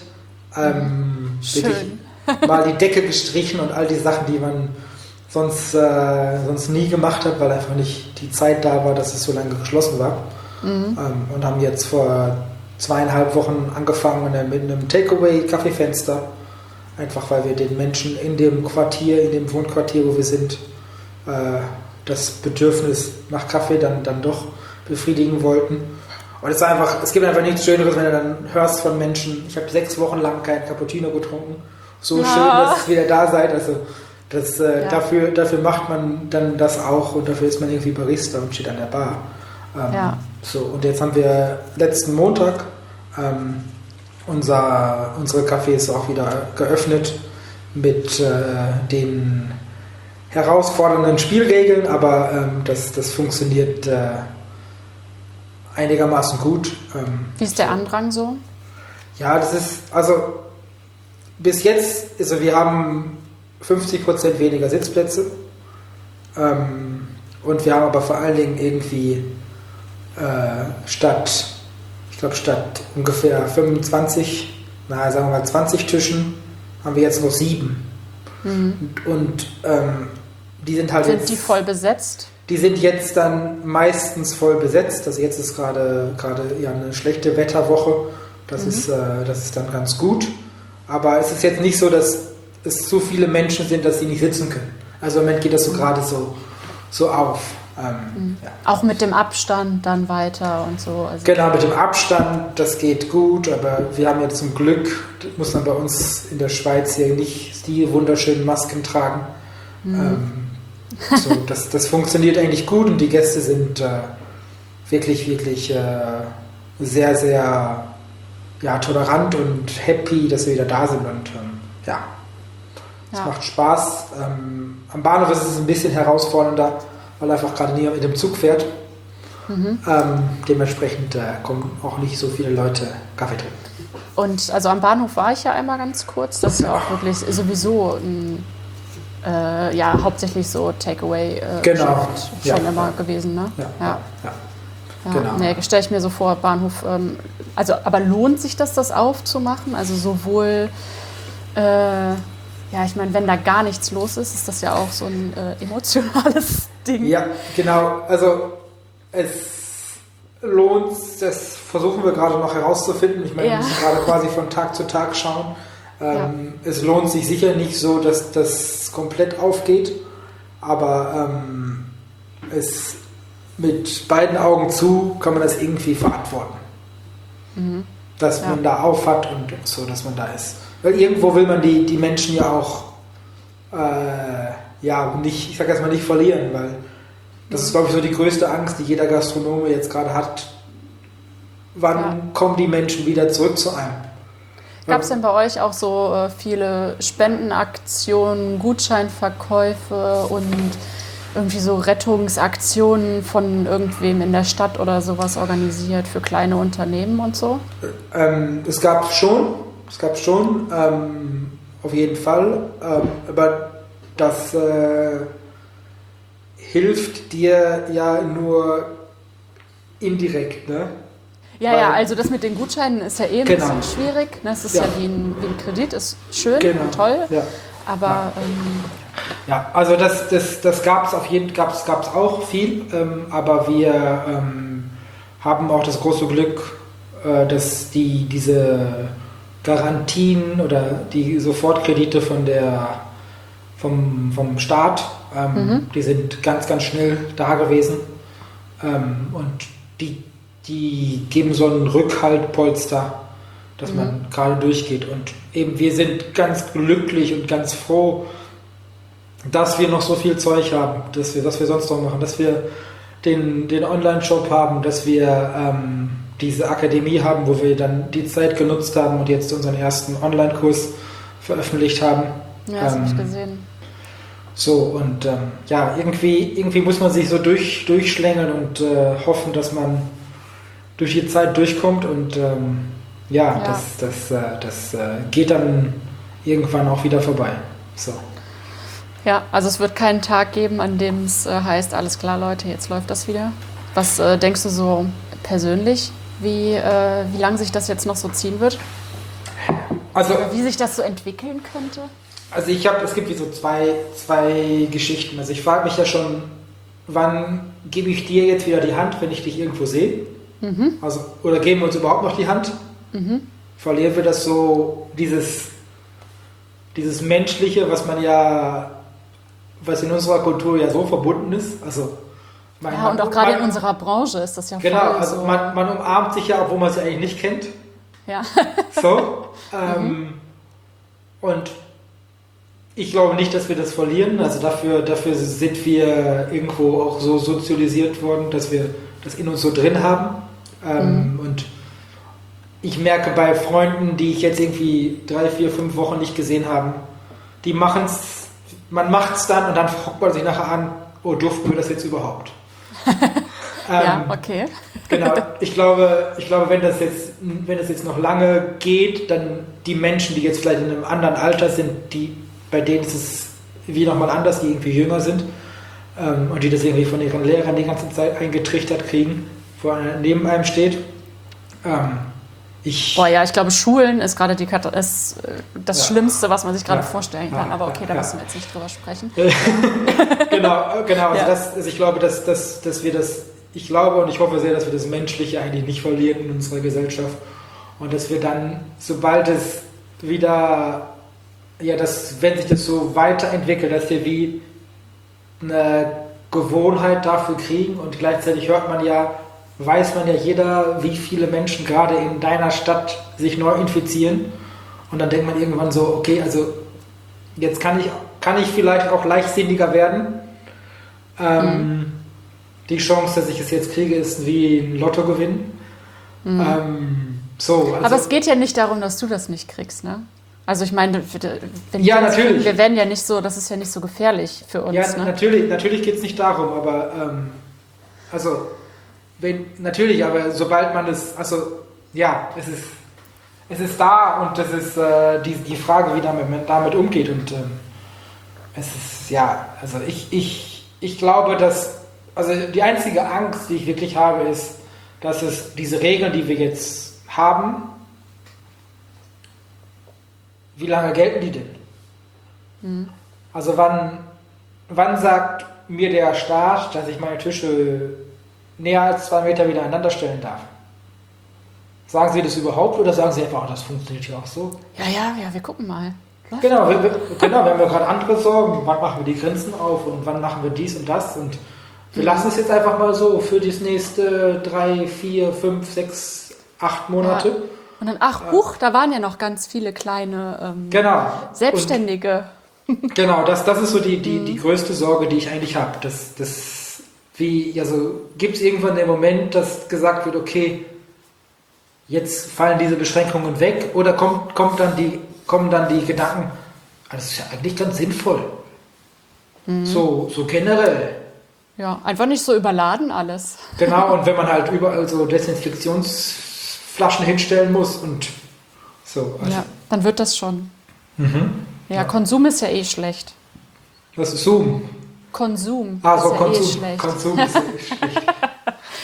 ähm, wirklich Schön. mal die Decke gestrichen und all die Sachen, die man sonst, äh, sonst nie gemacht hat, weil einfach nicht die Zeit da war, dass es so lange geschlossen war. Mhm. Ähm, und haben jetzt vor zweieinhalb Wochen angefangen mit einem Takeaway-Kaffeefenster. Einfach weil wir den Menschen in dem Quartier, in dem Wohnquartier, wo wir sind, äh, das Bedürfnis nach Kaffee dann, dann doch befriedigen wollten. Und es ist einfach, es gibt einfach nichts Schöneres, wenn du dann hörst von Menschen, ich habe sechs Wochen lang kein Cappuccino getrunken. So Ja. schön, dass ihr wieder da seid. Also das, äh, Ja. dafür, dafür macht man dann das auch und dafür ist man irgendwie Barista und steht an der Bar. Ähm, Ja. So, und jetzt haben wir letzten Montag ähm, unser, unsere Cafés auch wieder geöffnet mit äh, den herausfordernden Spielregeln, aber ähm, das, das funktioniert äh, einigermaßen gut. Ähm, Wie ist der Andrang so? ja, das ist, also bis jetzt, also wir haben fünfzig Prozent weniger Sitzplätze ähm, und wir haben aber vor allen Dingen irgendwie äh, statt, ich glaube statt ungefähr fünfundzwanzig, na sagen wir mal zwanzig Tischen, haben wir jetzt noch sieben. Mhm. Und, und ähm, die sind halt Sind jetzt... die voll besetzt? Die sind jetzt dann meistens voll besetzt. Also jetzt ist gerade gerade ja eine schlechte Wetterwoche. Das, Mhm. ist, äh, das ist dann ganz gut. Aber es ist jetzt nicht so, dass es so viele Menschen sind, dass sie nicht sitzen können. Also im Moment geht das so gerade so, so auf. Ähm, Mhm. ja. Auch mit dem Abstand dann weiter und so. Also Genau, mit dem Abstand, das geht gut. Aber wir haben ja zum Glück, muss man bei uns in der Schweiz hier nicht die wunderschönen Masken tragen. Mhm. Ähm, So, das, das funktioniert eigentlich gut und die Gäste sind äh, wirklich, wirklich äh, sehr, sehr ja, tolerant und happy, dass wir wieder da sind. Und ähm, ja, es Ja. macht Spaß. Ähm, am Bahnhof ist es ein bisschen herausfordernder, weil einfach gerade niemand mit dem Zug fährt. Mhm. Ähm, dementsprechend äh, kommen auch nicht so viele Leute Kaffee trinken. Und also am Bahnhof war ich ja einmal ganz kurz. Das ist ja auch wirklich sowieso ein, äh, ja, hauptsächlich so Takeaway äh, Genau. Geschäft Ja. schon immer gewesen, ne? Ja, Ja. ja. Ja, Genau. nee, stelle ich mir so vor, Bahnhof, ähm, also aber lohnt sich das, das aufzumachen? Also sowohl, äh, ja, ich meine, wenn da gar nichts los ist, ist das ja auch so ein äh, emotionales Ding. Ja, genau. Also es lohnt, das versuchen wir gerade noch herauszufinden. Ich meine, Ja. wir müssen gerade quasi von Tag zu Tag schauen. Ähm, Es lohnt sich sicher nicht so, dass das komplett aufgeht, aber ähm, es mit beiden Augen zu kann man das irgendwie verantworten. Mhm. Dass Ja. man da aufhat und so, dass man da ist. Weil irgendwo will man die, die Menschen ja auch äh, ja, nicht, ich sag jetzt mal nicht verlieren, weil das ist, glaube ich, so die größte Angst, die jeder Gastronome jetzt gerade hat. Wann Ja. kommen die Menschen wieder zurück zu einem? Gab es denn bei euch auch so äh, viele Spendenaktionen, Gutscheinverkäufe und irgendwie so Rettungsaktionen von irgendwem in der Stadt oder sowas organisiert für kleine Unternehmen und so? Ähm, es gab schon, es gab schon, ähm, auf jeden Fall, ähm, aber das äh, hilft dir ja nur indirekt, ne? Ja, Weil, ja, also das mit den Gutscheinen ist ja eh ein genau. bisschen schwierig. Ne? Es ist Ja. ja, wie, ein, wie ein Kredit, ist schön Genau. und toll, Ja. aber Ja. ähm, Ja, also das, das, das gab es auf jeden gab's, gab's auch viel, ähm, aber wir ähm, haben auch das große Glück, äh, dass die diese Garantien oder die Sofortkredite von der vom, vom Staat, ähm, Mhm. die sind ganz, ganz schnell da gewesen ähm, und die, die geben so einen Rückhaltpolster, dass Mhm. man gerade durchgeht. Und eben wir sind ganz glücklich und ganz froh, dass wir noch so viel Zeug haben, dass wir, was wir sonst noch machen, dass wir den, den Online-Shop haben, dass wir ähm, diese Akademie haben, wo wir dann die Zeit genutzt haben und jetzt unseren ersten Online-Kurs veröffentlicht haben. ja, das ähm, habe ich gesehen. So, und ähm, ja, irgendwie, irgendwie muss man sich so durch, durchschlängeln und äh, hoffen, dass man durch die Zeit durchkommt und ähm, ja, Ja. das, das, äh, das äh, geht dann irgendwann auch wieder vorbei. So. Ja, also es wird keinen Tag geben, an dem es äh, heißt, alles klar, Leute, jetzt läuft das wieder. Was äh, denkst du so persönlich, wie, äh, wie lange sich das jetzt noch so ziehen wird? Also, Oder wie sich das so entwickeln könnte? also ich habe, es gibt wie so zwei, zwei Geschichten. Also ich frage mich ja schon, wann gebe ich dir jetzt wieder die Hand, wenn ich dich irgendwo sehe? Mhm. Also, oder geben wir uns überhaupt noch die Hand? Mhm. Verlieren wir das so, dieses, dieses Menschliche, was man ja, was in unserer Kultur ja so verbunden ist. Also, man, Ja, und auch man- gerade in man- unserer Branche ist das ja Genau, voll also so. man, man umarmt sich ja, obwohl man sie eigentlich nicht kennt. Ja. So. ähm, und ich glaube nicht, dass wir das verlieren. Also dafür, dafür sind wir irgendwo auch so sozialisiert worden, dass wir das in uns so drin haben. Ähm, Und ich merke bei Freunden, die ich jetzt irgendwie drei, vier, fünf Wochen nicht gesehen habe, die machen es, man macht es dann und dann fragt man sich nachher an, oh, durften wir das jetzt überhaupt? Ja, Ähm, okay. Genau, ich glaube, ich glaube, wenn das jetzt, wenn das jetzt noch lange geht, dann die Menschen, die jetzt vielleicht in einem anderen Alter sind, die, bei denen ist es wie nochmal anders, die irgendwie jünger sind ähm, und die das irgendwie von ihren Lehrern die ganze Zeit eingetrichtert kriegen, wo einer neben einem steht. Ähm, ich, Boah, ja, ich glaube, Schulen ist gerade die Kat- ist äh, das Ja. Schlimmste, was man sich gerade Ja. vorstellen Ja. kann. Aber okay, da Ja. müssen wir jetzt nicht drüber sprechen. genau, genau. Also Ja. das, also ich glaube, dass, dass, dass wir das, ich glaube und ich hoffe sehr, dass wir das Menschliche eigentlich nicht verlieren in unserer Gesellschaft und dass wir dann, sobald es wieder, ja, das, wenn sich das so weiterentwickelt, dass wir wie eine Gewohnheit dafür kriegen und gleichzeitig hört man ja, weiß man ja jeder, wie viele Menschen gerade in deiner Stadt sich neu infizieren und dann denkt man irgendwann so, okay, also jetzt kann ich, kann ich vielleicht auch leichtsinniger werden. Ähm, Mhm. Die Chance, dass ich es jetzt kriege, ist wie ein Lottogewinn. Mhm. Ähm, so, also, Aber es geht ja nicht darum, dass du das nicht kriegst, ne? Also ich meine, wenn Ja, wir das natürlich. kriegen, wir werden ja nicht so, das ist ja nicht so gefährlich für uns, ja, ne? natürlich, natürlich geht es nicht darum, aber ähm, also wenn, natürlich, aber sobald man es, also ja, es ist, es ist da und das ist äh, die, die Frage, wie damit, man damit umgeht und ähm, es ist, ja, also ich, ich, ich glaube, dass, also die einzige Angst, die ich wirklich habe, ist, dass es diese Regeln, die wir jetzt haben, wie lange gelten die denn? Mhm. Also wann, wann sagt mir der Staat, dass ich meine Tische näher als zwei Meter wieder aneinander stellen darf? Sagen Sie das überhaupt oder sagen Sie einfach, oh, das funktioniert ja auch so? Ja, ja, ja, wir gucken mal. Läuft Genau, doch. wir, wir, genau, wir haben ja gerade andere Sorgen. Wann machen wir die Grenzen auf und wann machen wir dies und das? Und wir Mhm. lassen es jetzt einfach mal so für das nächste drei, vier, fünf, sechs, acht Monate. Ja. Und dann, ach, huch, da waren ja noch ganz viele kleine ähm, Genau. Selbstständige. Und genau, das, das ist so die, die, die größte Sorge, die ich eigentlich habe. Das, das, wie, also gibt es irgendwann den Moment, dass gesagt wird, okay, jetzt fallen diese Beschränkungen weg oder kommt, kommt dann die, kommen dann die Gedanken, ah, das ist ja eigentlich ganz sinnvoll. So, so generell. Ja, einfach nicht so überladen alles. Genau, und wenn man halt überall so Desinfektionsflaschen hinstellen muss und so. Also, Ja, dann wird das schon. mhm. Ja, Ja. Konsum ist ja eh schlecht. Das ist Zoom. Konsum Ah, ist so ja Konsum, eh schlecht. Konsum ist schlecht.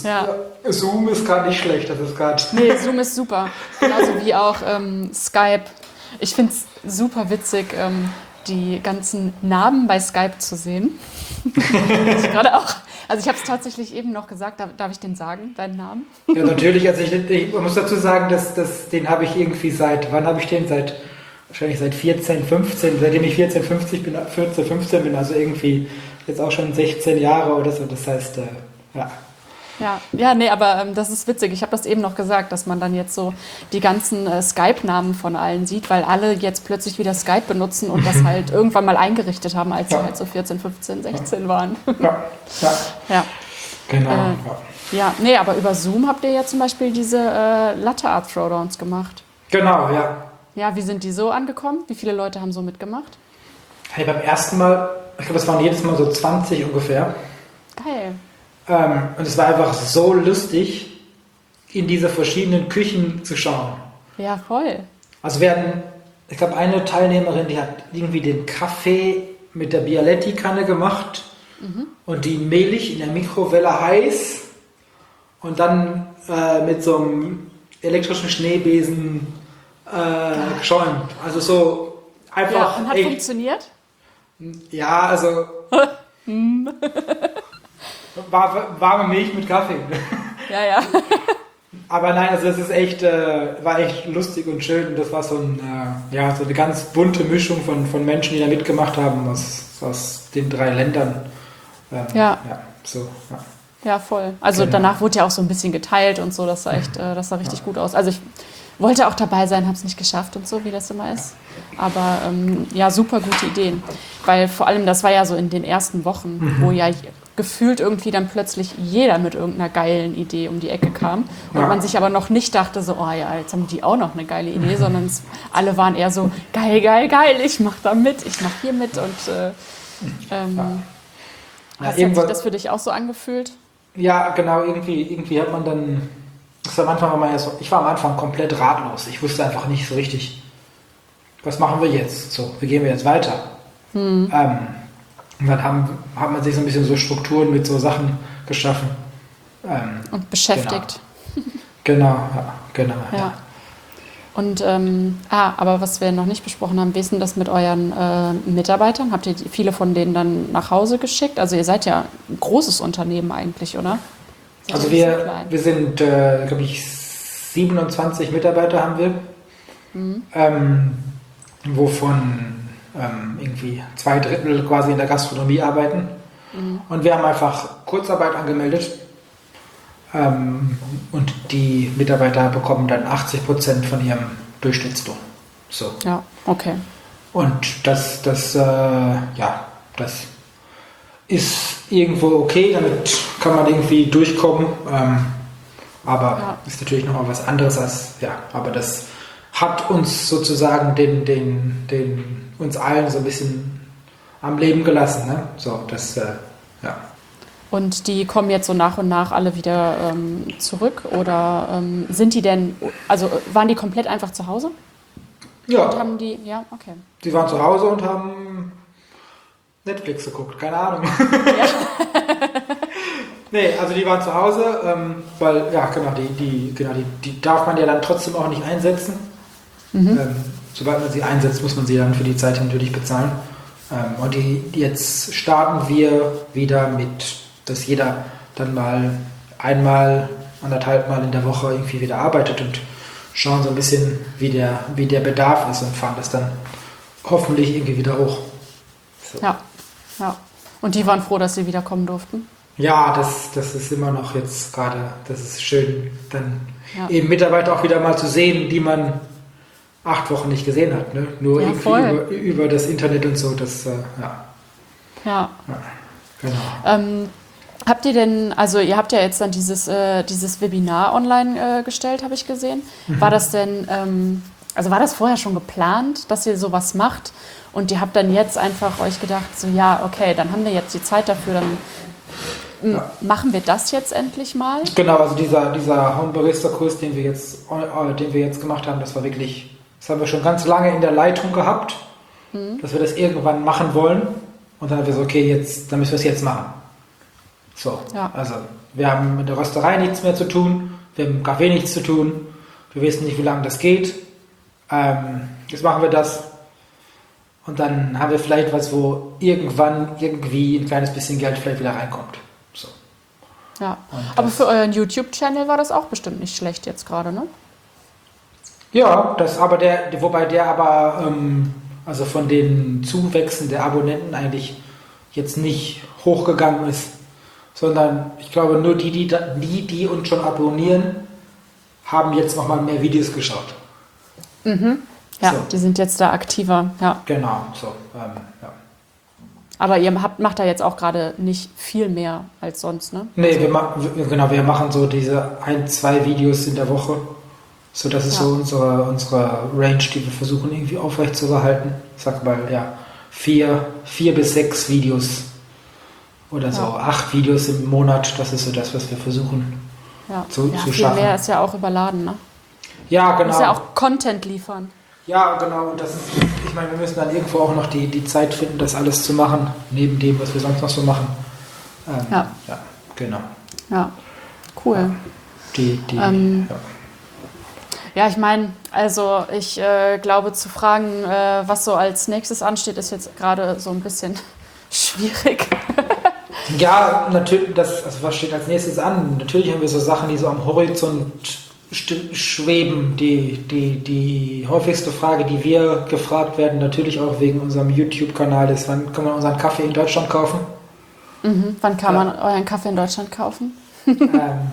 Ja. Ja, Zoom ist gerade nicht schlecht, das ist gerade. Nee, Zoom ist super. Genauso wie auch ähm, Skype. Ich finde es super witzig, ähm, die ganzen Namen bei Skype zu sehen. ich gerade auch. Also ich habe es tatsächlich eben noch gesagt, darf, darf ich den sagen, deinen Namen? Ja, natürlich. Also ich, ich muss dazu sagen, dass, dass den habe ich irgendwie seit, wann habe ich den? Seit, wahrscheinlich seit vierzehn, fünfzehn, seitdem ich vierzehn, fünfzehn bin, vierzehn, fünfzehn bin, also irgendwie jetzt auch schon sechzehn Jahre oder so. Das heißt, äh, ja. Ja, ja, nee, aber ähm, das ist witzig. Ich habe das eben noch gesagt, dass man dann jetzt so die ganzen äh, Skype-Namen von allen sieht, weil alle jetzt plötzlich wieder Skype benutzen und das halt irgendwann mal eingerichtet haben, als Ja. sie halt so vierzehn, fünfzehn, sechzehn waren. Ja, ja. Ja. Genau. Äh, ja. Ja, nee, aber über Zoom habt ihr ja zum Beispiel diese äh, Latte Art Throwdowns gemacht. Genau, ja. Ja, wie sind die so angekommen? Wie viele Leute haben so mitgemacht? Hey, beim ersten Mal, ich glaube, es waren jedes Mal so zwanzig ungefähr. Geil. Ähm, und es war einfach so lustig, in diese verschiedenen Küchen zu schauen. Ja, voll. Also wir hatten, ich glaube, eine Teilnehmerin, die hat irgendwie den Kaffee mit der Bialetti-Kanne gemacht mhm. und die mehlig in der Mikrowelle heiß und dann äh, mit so einem elektrischen Schneebesen äh, geschäumt. Also so einfach. Ja, und hat echt, funktioniert? Ja, also war, warme Milch mit Kaffee. Ja, ja. Aber nein, also das ist echt, äh, war echt lustig und schön. Und das war so, ein, äh, ja, so eine ganz bunte Mischung von, von Menschen, die da mitgemacht haben aus, aus den drei Ländern. Ähm, Ja. ja, so, ja. Ja, voll. Also Genau. danach wurde ja auch so ein bisschen geteilt und so, das sah echt, äh, das sah richtig gut aus. Also ich wollte auch dabei sein, habe es nicht geschafft und so, wie das immer ist. Aber ähm, ja, super gute Ideen. Weil vor allem, das war ja so in den ersten Wochen, Mhm. wo ja gefühlt irgendwie dann plötzlich jeder mit irgendeiner geilen Idee um die Ecke kam. Und Ja. man sich aber noch nicht dachte so, oh ja, jetzt haben die auch noch eine geile Idee, sondern es, alle waren eher so, geil, geil, geil, ich mach da mit, ich mach hier mit. Und äh, ähm, Ja, hast, hat sich irgendwann- das für dich auch so angefühlt? Ja, genau, irgendwie, irgendwie hat man dann. Das am Anfang war man ja so, ich war am Anfang komplett ratlos. Ich wusste einfach nicht so richtig, was machen wir jetzt? So, wie gehen wir jetzt weiter? Hm. Ähm, und dann haben, hat man sich so ein bisschen so Strukturen mit so Sachen geschaffen. Ähm, Und beschäftigt. genau, ja, genau. Ja. Ja. Und, ähm, ah, aber was wir noch nicht besprochen haben, wie ist denn das mit euren äh, Mitarbeitern? Habt ihr die, viele von denen dann nach Hause geschickt? Also ihr seid ja ein großes Unternehmen eigentlich, oder? Seid Also ihr nicht so wir, klein? wir sind, äh, glaube ich, siebenundzwanzig Mitarbeiter haben wir, Mhm. ähm, wovon ähm, irgendwie zwei Drittel quasi in der Gastronomie arbeiten. Mhm. Und wir haben einfach Kurzarbeit angemeldet. Ähm, und die Mitarbeiter bekommen dann achtzig Prozent von ihrem Durchschnittslohn. So. Ja, okay. Und das, das, äh, ja, das ist irgendwo okay, damit kann man irgendwie durchkommen. Ähm, aber Ja. ist natürlich nochmal was anderes als, ja, aber das hat uns sozusagen den, den, den, uns allen so ein bisschen am Leben gelassen. Ne? So, das, äh, ja. Und die kommen jetzt so nach und nach alle wieder ähm, zurück? Oder ähm, sind die denn, also waren die komplett einfach zu Hause? Und Ja, haben die, ja, okay. die waren zu Hause und haben Netflix geguckt, keine Ahnung. Nee, also die waren zu Hause, ähm, weil, ja, genau, die, die, genau die, die darf man ja dann trotzdem auch nicht einsetzen. Mhm. Ähm, sobald man sie einsetzt, muss man sie dann für die Zeit natürlich bezahlen. Ähm, und die, jetzt starten wir wieder mit, dass jeder dann mal einmal, anderthalb Mal in der Woche irgendwie wieder arbeitet und schauen so ein bisschen, wie der, wie der Bedarf ist und fahren das dann hoffentlich irgendwie wieder hoch. So. Ja, ja. Und die waren froh, dass sie wiederkommen durften? Ja, das, das ist immer noch jetzt gerade, das ist schön, dann Ja. eben Mitarbeiter auch wieder mal zu sehen, die man acht Wochen nicht gesehen hat. Ne? Nur Ja, irgendwie voll. über, über das Internet und so, das, äh, ja, Ja. genau. Ähm, habt ihr denn, also ihr habt ja jetzt dann dieses, äh, dieses Webinar online äh, gestellt, habe ich gesehen. Mhm. War das denn, ähm, also war das vorher schon geplant, dass ihr sowas macht? Und ihr habt dann jetzt einfach euch gedacht, so ja, okay, dann haben wir jetzt die Zeit dafür, dann m- Ja. machen wir das jetzt endlich mal? Genau, also dieser, dieser Home Barista Kurs, den wir jetzt, äh, den wir jetzt gemacht haben, das war wirklich, das haben wir schon ganz lange in der Leitung gehabt, Mhm. dass wir das irgendwann machen wollen. Und dann haben wir so, okay, jetzt, dann müssen wir es jetzt machen. So, Ja. also wir haben mit der Rösterei nichts mehr zu tun, wir haben im Café nichts zu tun, wir wissen nicht, wie lange das geht. Ähm, jetzt machen wir das und dann haben wir vielleicht was, wo irgendwann irgendwie ein kleines bisschen Geld vielleicht wieder reinkommt. So. Ja. Und Aber das- für euren YouTube-Channel war das auch bestimmt nicht schlecht jetzt gerade, ne? Ja, das aber der, wobei der aber ähm, also von den Zuwächsen der Abonnenten eigentlich jetzt nicht hochgegangen ist, sondern ich glaube nur die, die, da- die, die uns schon abonnieren, haben jetzt nochmal mehr Videos geschaut. Ja, So. die sind jetzt da aktiver, ja. Genau, so. Ähm, ja. Aber ihr habt, macht da jetzt auch gerade nicht viel mehr als sonst, ne? Nee, wir, ma wir, genau, wir machen so diese ein, zwei Videos in der Woche. So, das ist Ja. so unsere, unsere Range, die wir versuchen irgendwie aufrecht zu behalten. Ich sag mal, ja, vier, vier bis sechs Videos oder so, Ja. acht Videos im Monat, das ist so das, was wir versuchen Ja, zu, ja zu viel schaffen. mehr ist ja auch überladen, ne? Ja, Du genau. musst ja auch Content liefern. Ja, genau. Und das ist, ich meine, wir müssen dann irgendwo auch noch die, die Zeit finden, das alles zu machen, neben dem, was wir sonst noch so machen. Ähm, Ja. ja, genau. Ja, cool. Die, die, Ähm, ja. Ja, ich meine, also ich äh, glaube, zu fragen, äh, was so als nächstes ansteht, ist jetzt gerade so ein bisschen schwierig. Ja, natürlich, das, also was steht als nächstes an? Natürlich haben wir so Sachen, die so am Horizont st- schweben. Die, die, die häufigste Frage, die wir gefragt werden, natürlich auch wegen unserem YouTube-Kanal, ist, wann kann man unseren Kaffee in Deutschland kaufen? Mhm. Wann kann Ja. man euren Kaffee in Deutschland kaufen? ähm,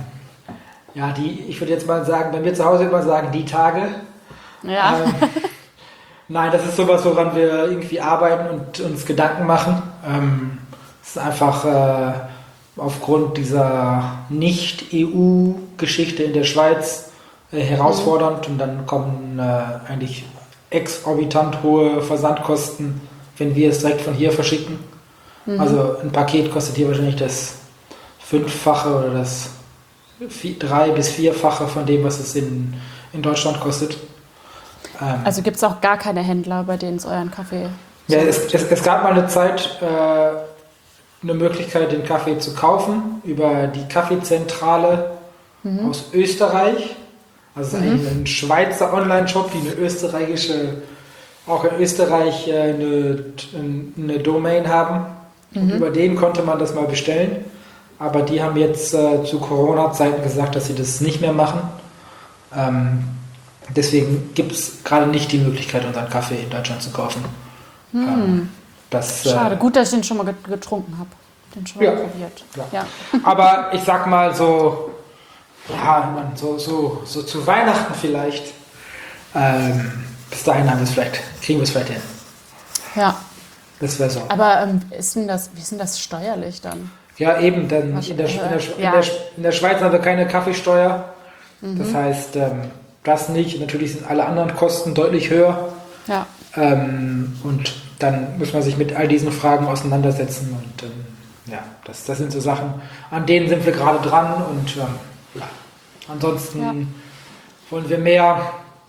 ja, die, ich würde jetzt mal sagen, wenn wir zu Hause immer sagen, die Tage. Ja, Ähm, nein, das ist sowas, woran wir irgendwie arbeiten und uns Gedanken machen. Ähm, es ist einfach äh, aufgrund dieser Nicht-E U-Geschichte in der Schweiz äh, herausfordernd und dann kommen äh, eigentlich exorbitant hohe Versandkosten, wenn wir es direkt von hier verschicken. Also ein Paket kostet hier wahrscheinlich das Fünffache oder das vier, drei- bis vierfache von dem, was es in, in Deutschland kostet. Ähm, also gibt es auch gar keine Händler, bei denen es euren Kaffee... ja, es, es, es gab mal eine Zeit, äh, eine Möglichkeit, den Kaffee zu kaufen über die Kaffeezentrale aus Österreich. Also es ist eigentlich ein Schweizer Online-Shop, die eine österreichische, auch in Österreich äh, eine, eine Domain haben. Und über den konnte man das mal bestellen. Aber die haben jetzt äh, zu Corona-Zeiten gesagt, dass sie das nicht mehr machen. Ähm, deswegen gibt es gerade nicht die Möglichkeit, unseren Kaffee in Deutschland zu kaufen. Ähm, das, äh, Schade, gut, dass ich den schon mal get- getrunken habe. Den schon mal Ja. probiert. Ja. Ja. Aber ich sag mal so, ja, man, so, so, so zu Weihnachten vielleicht. Ähm, bis dahin haben wir es vielleicht, kriegen wir es vielleicht hin. ja. Das wäre so. Aber ähm, ist denn das, wie ist denn das steuerlich dann? Ja, eben, dann Was- in der, in, der, in, ja. der, in der Schweiz haben wir keine Kaffeesteuer. Das heißt, ähm, das nicht. Natürlich sind alle anderen Kosten deutlich höher. Ja. Ähm, und dann muss man sich mit all diesen Fragen auseinandersetzen. Und ähm, ja, das, das sind so Sachen, an denen sind wir gerade dran. Und ähm, ja. ansonsten Ja. wollen wir mehr,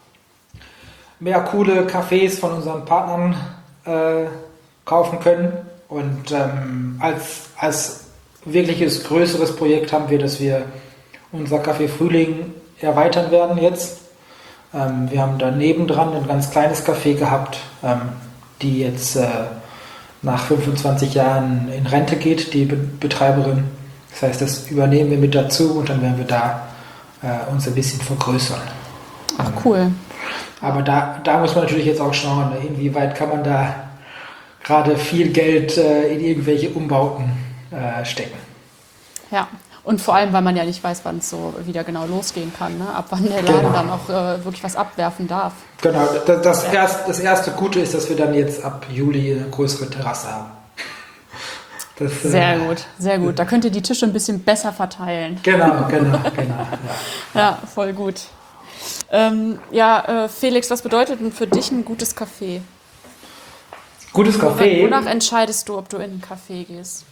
mehr coole Cafés von unseren Partnern äh, kaufen können. Und ähm, als, als wirkliches größeres Projekt haben wir, dass wir unser Café Frühling erweitern werden jetzt. Ähm, wir haben da nebendran ein ganz kleines Café gehabt, ähm, die jetzt äh, nach fünfundzwanzig Jahren in Rente geht, die Be Betreiberin. Das heißt, das übernehmen wir mit dazu und dann werden wir da äh, uns ein bisschen vergrößern. Ach, cool. Aber da, da muss man natürlich jetzt auch schauen, inwieweit kann man da gerade viel Geld äh, in irgendwelche Umbauten äh, stecken. Ja. Und vor allem, weil man ja nicht weiß, wann es so wieder genau losgehen kann, ne? Ab wann der Laden Genau. dann auch äh, wirklich was abwerfen darf. Genau, das, das, erst, das erste Gute ist, dass wir dann jetzt ab Juli eine größere Terrasse haben. Das, äh, Sehr gut, sehr gut. Da könnt ihr die Tische ein bisschen besser verteilen. Genau, genau, genau. Ja. Ja, voll gut. Ähm, ja, äh, Felix, was bedeutet denn für dich ein gutes Café? Gutes Café. Wonach entscheidest du, ob du in ein Café gehst?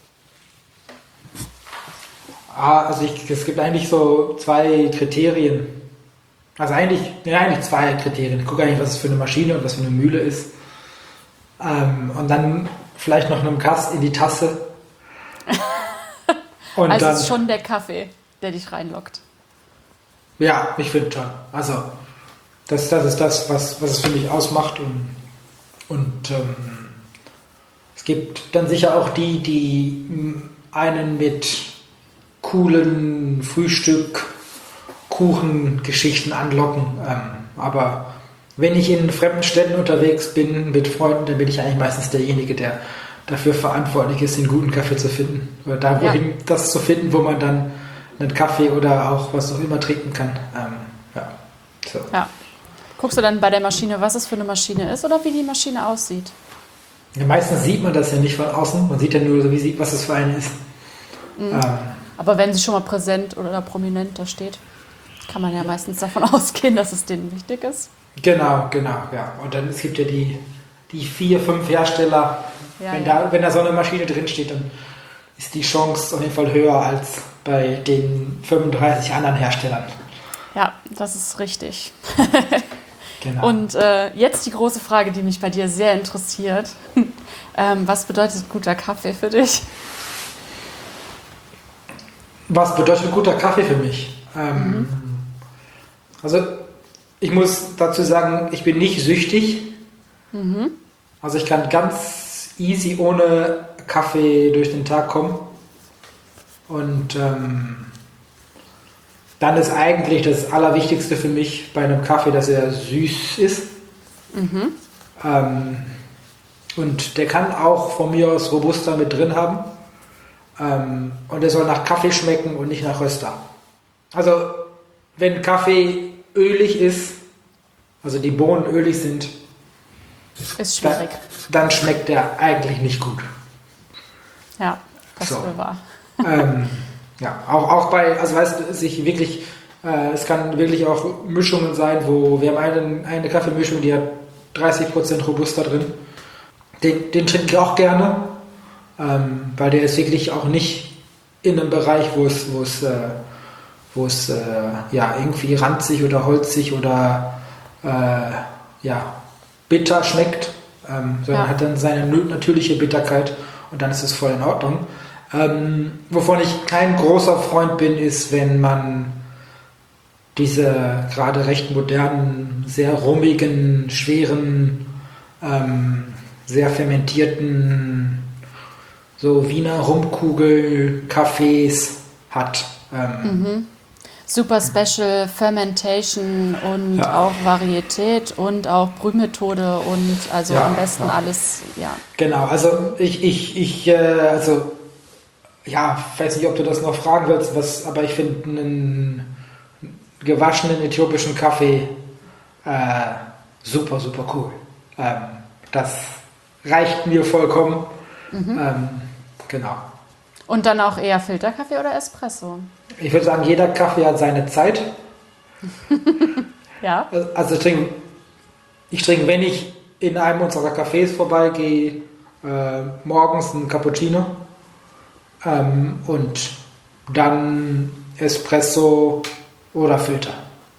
Ah, also ich, es gibt eigentlich so zwei Kriterien. Also eigentlich, ja, eigentlich zwei Kriterien. Ich gucke eigentlich, was es für eine Maschine und was für eine Mühle ist. Ähm, und dann vielleicht noch einem Kass in die Tasse. Und also dann, es ist schon der Kaffee, der dich reinlockt. ja, ich finde schon. Also das, das ist das, was, was es für mich ausmacht. Und, und ähm, es gibt dann sicher auch die, die mh, einen mit coolen Frühstück, Kuchengeschichten anlocken. Ähm, aber wenn ich in fremden Städten unterwegs bin mit Freunden, dann bin ich eigentlich meistens derjenige, der dafür verantwortlich ist, den guten Kaffee zu finden. Oder da wohin ja. das zu finden, wo man dann einen Kaffee oder auch was auch immer trinken kann. Ähm, ja. So. ja. Guckst du dann bei der Maschine, was es für eine Maschine ist oder wie die Maschine aussieht? Ja, meistens sieht man das ja nicht von außen. Man sieht ja nur, wie sieht, was es für eine ist. Mhm. Ähm, Aber wenn sie schon mal präsent oder prominent da steht, kann man ja meistens davon ausgehen, dass es denen wichtig ist. Genau, genau, ja. Und dann es gibt ja die, die vier, fünf Hersteller. Ja, wenn, ja. Da, wenn da so eine Maschine drin steht, dann ist die Chance auf jeden Fall höher als bei den fünfunddreißig anderen Herstellern. Ja, das ist richtig. Genau. Und äh, jetzt die große Frage, die mich bei dir sehr interessiert. ähm, was bedeutet guter Kaffee für dich? Was bedeutet guter Kaffee für mich? Ähm, mhm. Also ich muss dazu sagen, ich bin nicht süchtig. Mhm. Also ich kann ganz easy ohne Kaffee durch den Tag kommen. Und ähm, dann ist eigentlich das Allerwichtigste für mich bei einem Kaffee, dass er süß ist. Mhm. Ähm, und der kann auch von mir aus Robusta mit drin haben. Ähm, und er soll nach Kaffee schmecken und nicht nach Röster. Also wenn Kaffee ölig ist, also die Bohnen ölig sind, ist schwierig. Dann, dann schmeckt der eigentlich nicht gut. Ja, das so. ist wahr. ähm, ja, auch, auch bei, also weißt du, sich wirklich, äh, es kann wirklich auch Mischungen sein, wo wir haben eine, eine Kaffeemischung, die hat dreißig Prozent Robusta drin. Den, den trinke ich auch gerne, ähm, weil der ist wirklich auch nicht in einem Bereich, wo es, wo es, äh, wo es äh, ja, irgendwie ranzig oder holzig oder äh, ja, bitter schmeckt, ähm, sondern Ja. hat dann seine natürliche Bitterkeit und dann ist es voll in Ordnung. Ähm, wovon ich kein großer Freund bin, ist, wenn man diese gerade recht modernen, sehr rummigen, schweren, ähm, sehr fermentierten, so Wiener Rumkugel-Cafés hat. Ähm, mhm. Super Special Fermentation und ja. auch Varietät und auch Brühmethode und also ja, am besten ja. alles, ja. Genau, also ich, ich, ich, äh, also ja, weiß nicht, ob du das noch fragen willst, was, aber ich finde einen gewaschenen äthiopischen Kaffee äh, super, super cool. Ähm, das reicht mir vollkommen. Mhm. Ähm, genau. Und dann auch eher Filterkaffee oder Espresso? Ich würde sagen, jeder Kaffee hat seine Zeit. Ja. Also ich trinke, ich trinke, wenn ich in einem unserer Cafés vorbeigehe, äh, morgens einen Cappuccino ähm, und dann Espresso oder Filter.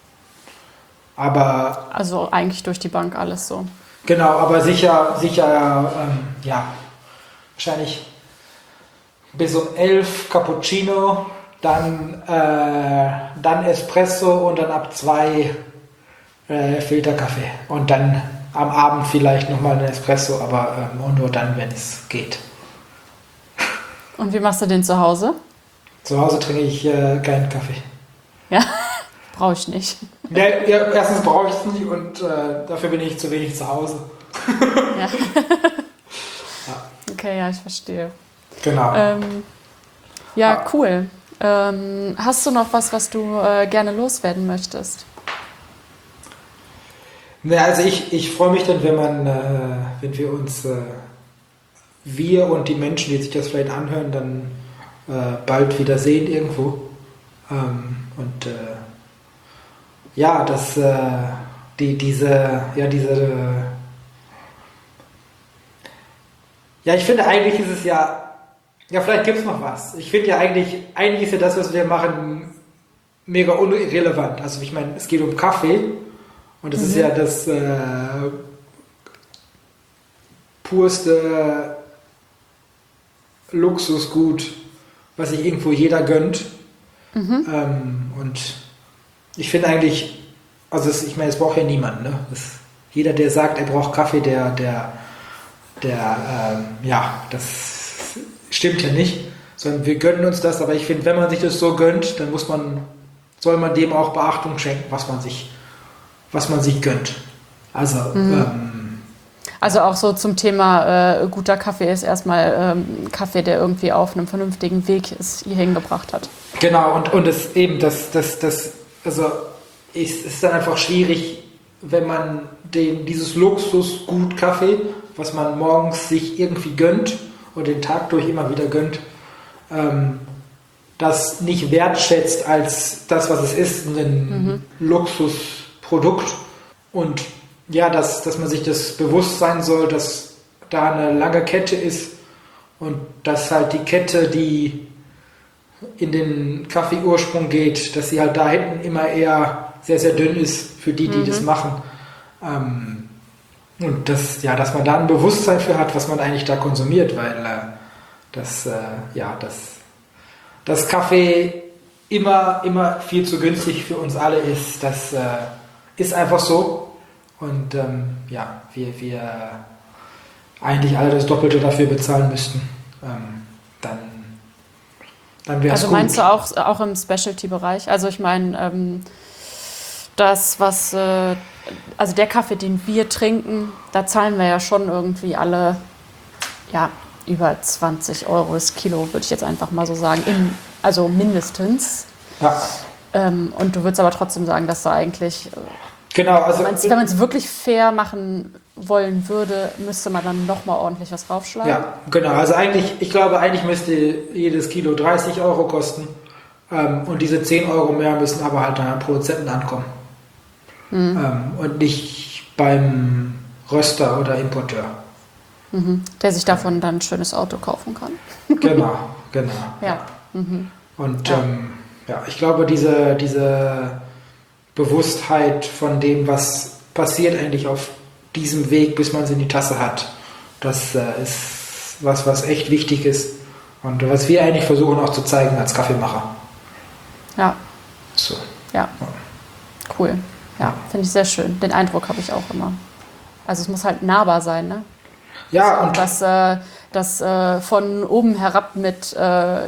Aber also eigentlich durch die Bank alles so. Genau, aber sicher, sicher, ähm, ja, wahrscheinlich bis um elf Cappuccino, dann, äh, dann Espresso und dann ab zwei äh, Filterkaffee. Und dann am Abend vielleicht nochmal ein Espresso, aber ähm, nur dann, wenn es geht. Und wie machst du den zu Hause? Zu Hause trinke ich äh, keinen Kaffee. Ja, brauche ich nicht. Ja, ja, erstens brauche ich es nicht und äh, dafür bin ich zu wenig zu Hause. Ja. Ja. Okay, ja, ich verstehe. Genau. Ähm, ja, ja, cool. Ähm, hast du noch was, was du äh, gerne loswerden möchtest? Ja, also ich, ich freue mich dann, wenn man, äh, wenn wir uns, äh, wir und die Menschen, die sich das vielleicht anhören, dann äh, bald wieder sehen irgendwo. Ähm, und äh, ja, dass äh, die, diese, ja, diese, ja, ich finde eigentlich ist es ja, ja, vielleicht gibt es noch was. Ich finde ja eigentlich, eigentlich ist ja das, was wir machen, mega unrelevant. Also ich meine, es geht um Kaffee und das mhm. ist ja das äh, purste Luxusgut, was sich irgendwo jeder gönnt. Mhm. Ähm, und ich finde eigentlich, also es, ich meine, es braucht ja niemand, ne? Es, jeder, der sagt, er braucht Kaffee, der, der, der, ähm, ja, das stimmt ja nicht, sondern wir gönnen uns das, aber ich finde, wenn man sich das so gönnt, dann muss man, soll man dem auch Beachtung schenken, was man sich, was man sich gönnt. Also, mhm. ähm, also auch so zum Thema äh, guter Kaffee ist erstmal ähm, Kaffee, der irgendwie auf einem vernünftigen Weg es hierhin gebracht hat. Genau, und, und es eben, das, das, das, also es ist dann einfach schwierig, wenn man den, dieses Luxusgut Kaffee, was man morgens sich irgendwie gönnt und den Tag durch immer wieder gönnt, ähm, das nicht wertschätzt als das, was es ist, ein mhm. Luxusprodukt. Und ja, dass, dass man sich das bewusst sein soll, dass da eine lange Kette ist und dass halt die Kette, die in den Kaffeeursprung geht, dass sie halt da hinten immer eher sehr, sehr dünn ist für die, die mhm. das machen. Ähm, und das, ja, dass man da ein Bewusstsein für hat, was man eigentlich da konsumiert, weil äh, das, äh, ja, das, das Kaffee immer, immer viel zu günstig für uns alle ist. Das äh, ist einfach so. Und ähm, ja, wir, wir eigentlich alle das Doppelte dafür bezahlen müssten. Ähm, dann dann wäre es Also gut. meinst du auch, auch im Specialty-Bereich? Also ich meine, ähm, das, was, äh, also der Kaffee, den wir trinken, da zahlen wir ja schon irgendwie alle, ja, über zwanzig Euro das Kilo, würde ich jetzt einfach mal so sagen. Im, also mindestens. Ja. Ähm, und du würdest aber trotzdem sagen, dass da eigentlich... Äh, Genau, also wenn man es wirklich fair machen wollen würde, müsste man dann nochmal ordentlich was draufschlagen. Ja, genau. Also eigentlich, ich glaube, eigentlich müsste jedes Kilo dreißig Euro kosten. Ähm, und diese zehn Euro mehr müssen aber halt beim Produzenten ankommen. Mhm. Ähm, und nicht beim Röster oder Importeur. Mhm. Der sich davon dann ein schönes Auto kaufen kann. Genau, genau. Ja. Mhm. Und ja. Ähm, ja, ich glaube, diese, diese Bewusstheit von dem, was passiert eigentlich auf diesem Weg, bis man es in die Tasse hat. Das äh, ist was, was echt wichtig ist und was wir eigentlich versuchen auch zu zeigen als Kaffeemacher. Ja. So. Ja. Cool. Ja, finde ich sehr schön. Den Eindruck habe ich auch immer. Also es muss halt nahbar sein, ne? Ja, so, und das, äh, das äh, von oben herab mit äh,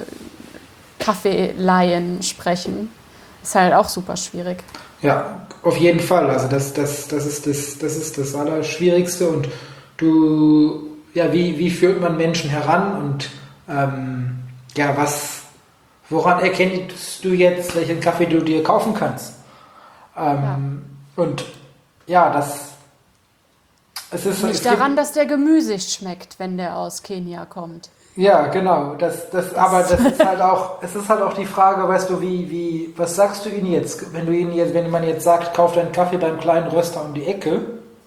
Kaffeelaien sprechen, ist halt auch super schwierig. Ja, auf jeden Fall. Also das, das, das, ist, das, das ist das Allerschwierigste. Und du, ja, wie, wie führt man Menschen heran und ähm, ja, was, woran erkennst du jetzt, welchen Kaffee du dir kaufen kannst? Ähm, ja. Und ja, das es ist nicht es daran, gibt, dass der gemüsig schmeckt, wenn der aus Kenia kommt. Ja, genau. Das, das, aber das ist halt auch, es ist halt auch die Frage, weißt du, wie, wie, was sagst du ihnen jetzt, wenn du ihnen jetzt, wenn man jetzt sagt, kauf deinen Kaffee beim kleinen Röster um die Ecke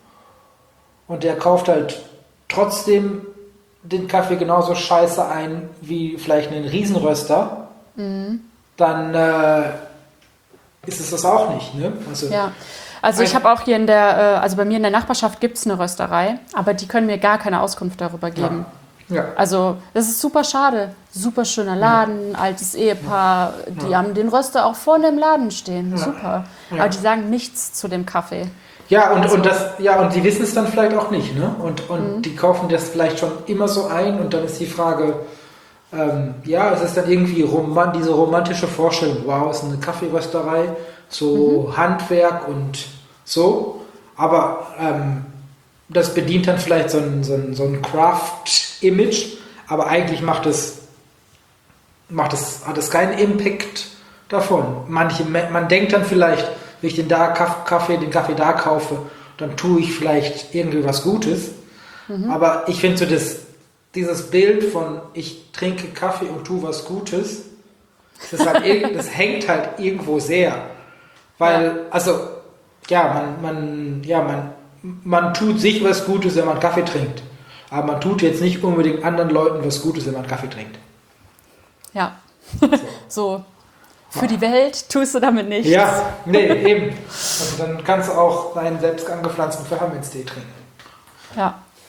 und der kauft halt trotzdem den Kaffee genauso scheiße ein wie vielleicht einen Riesenröster, mhm. dann äh, ist es das auch nicht, ne? Also, ja. Also ich habe auch hier in der, also bei mir in der Nachbarschaft gibt es eine Rösterei, aber die können mir gar keine Auskunft darüber geben. Ja. Ja. Also das ist super schade. Super schöner Laden, ja. altes Ehepaar, die ja. haben den Röster auch vor dem Laden stehen. Ja. Super. Ja. Aber die sagen nichts zu dem Kaffee. Ja, und, also, und das, ja, und die wissen es dann vielleicht auch nicht, ne? Und, und mhm. die kaufen das vielleicht schon immer so ein und dann ist die Frage, ähm, ja, es ist dann irgendwie roman- diese romantische Vorstellung, wow, es ist eine Kaffeerösterei, so mhm. Handwerk und so, aber ähm, das bedient dann vielleicht so ein, so ein, so ein Craft-Image, aber eigentlich macht es, macht es, hat es keinen Impact davon. Manche, man denkt dann vielleicht, wenn ich den, da, Kaffee, den Kaffee da kaufe, dann tue ich vielleicht irgendwie was Gutes, mhm. aber ich finde so das, dieses Bild von ich trinke Kaffee und tue was Gutes, das, ist halt, das hängt halt irgendwo sehr, weil, ja. also ja, man, man, ja, man, man tut sich was Gutes, wenn man Kaffee trinkt. Aber man tut jetzt nicht unbedingt anderen Leuten was Gutes, wenn man Kaffee trinkt. Ja. So. so. Für die Welt tust du damit nichts. Ja, nee, eben. Also dann kannst du auch deinen selbst angepflanzten Pfefferminztee trinken. Ja.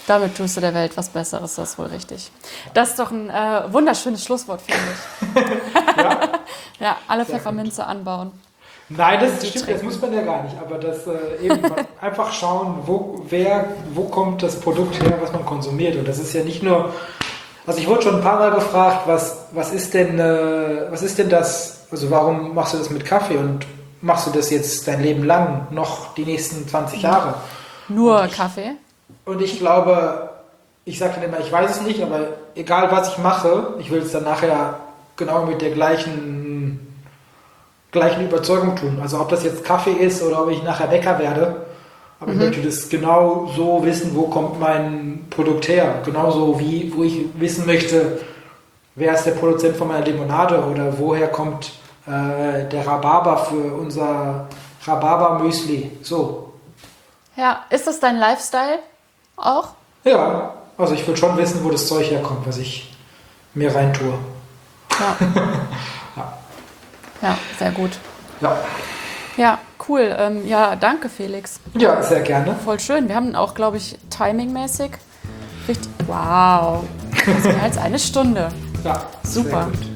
Damit tust du der Welt was Besseres, das ist wohl richtig. Das ist doch ein äh, wunderschönes Schlusswort, finde ich. Ja, ja, alle Sehr Pfefferminze gut. anbauen. Nein, das Die stimmt, trinken. das muss man ja gar nicht. Aber das äh, eben einfach schauen, wo, wer, wo kommt das Produkt her, was man konsumiert. Und das ist ja nicht nur. Also ich wurde schon ein paar Mal gefragt, was, was ist denn, äh, was ist denn das? Also warum machst du das mit Kaffee und machst du das jetzt dein Leben lang, noch die nächsten zwanzig Jahre? Nur und ich, Kaffee? Und ich glaube, ich sage dann immer, ich weiß es nicht, aber egal was ich mache, ich will es dann nachher genau mit der gleichen, gleichen Überzeugung tun. Also ob das jetzt Kaffee ist oder ob ich nachher Bäcker werde, aber mhm. ich möchte das genau so wissen, wo kommt mein Produkt her. Genauso wie, wo ich wissen möchte, wer ist der Produzent von meiner Limonade oder woher kommt äh, der Rhabarber für unser Rhabarber-Müsli. So. Ja, ist das dein Lifestyle auch? Ja, also ich will schon wissen, wo das Zeug herkommt, was ich mir reintue. Ja. ja. Ja, sehr gut. Ja. Ja, cool. Ähm, ja, danke, Felix. Ja, sehr gerne. Voll schön. Wir haben auch, glaube ich, timingmäßig richtig. Wow. Das ist mehr als eine Stunde. Ja, super. Sehr gut.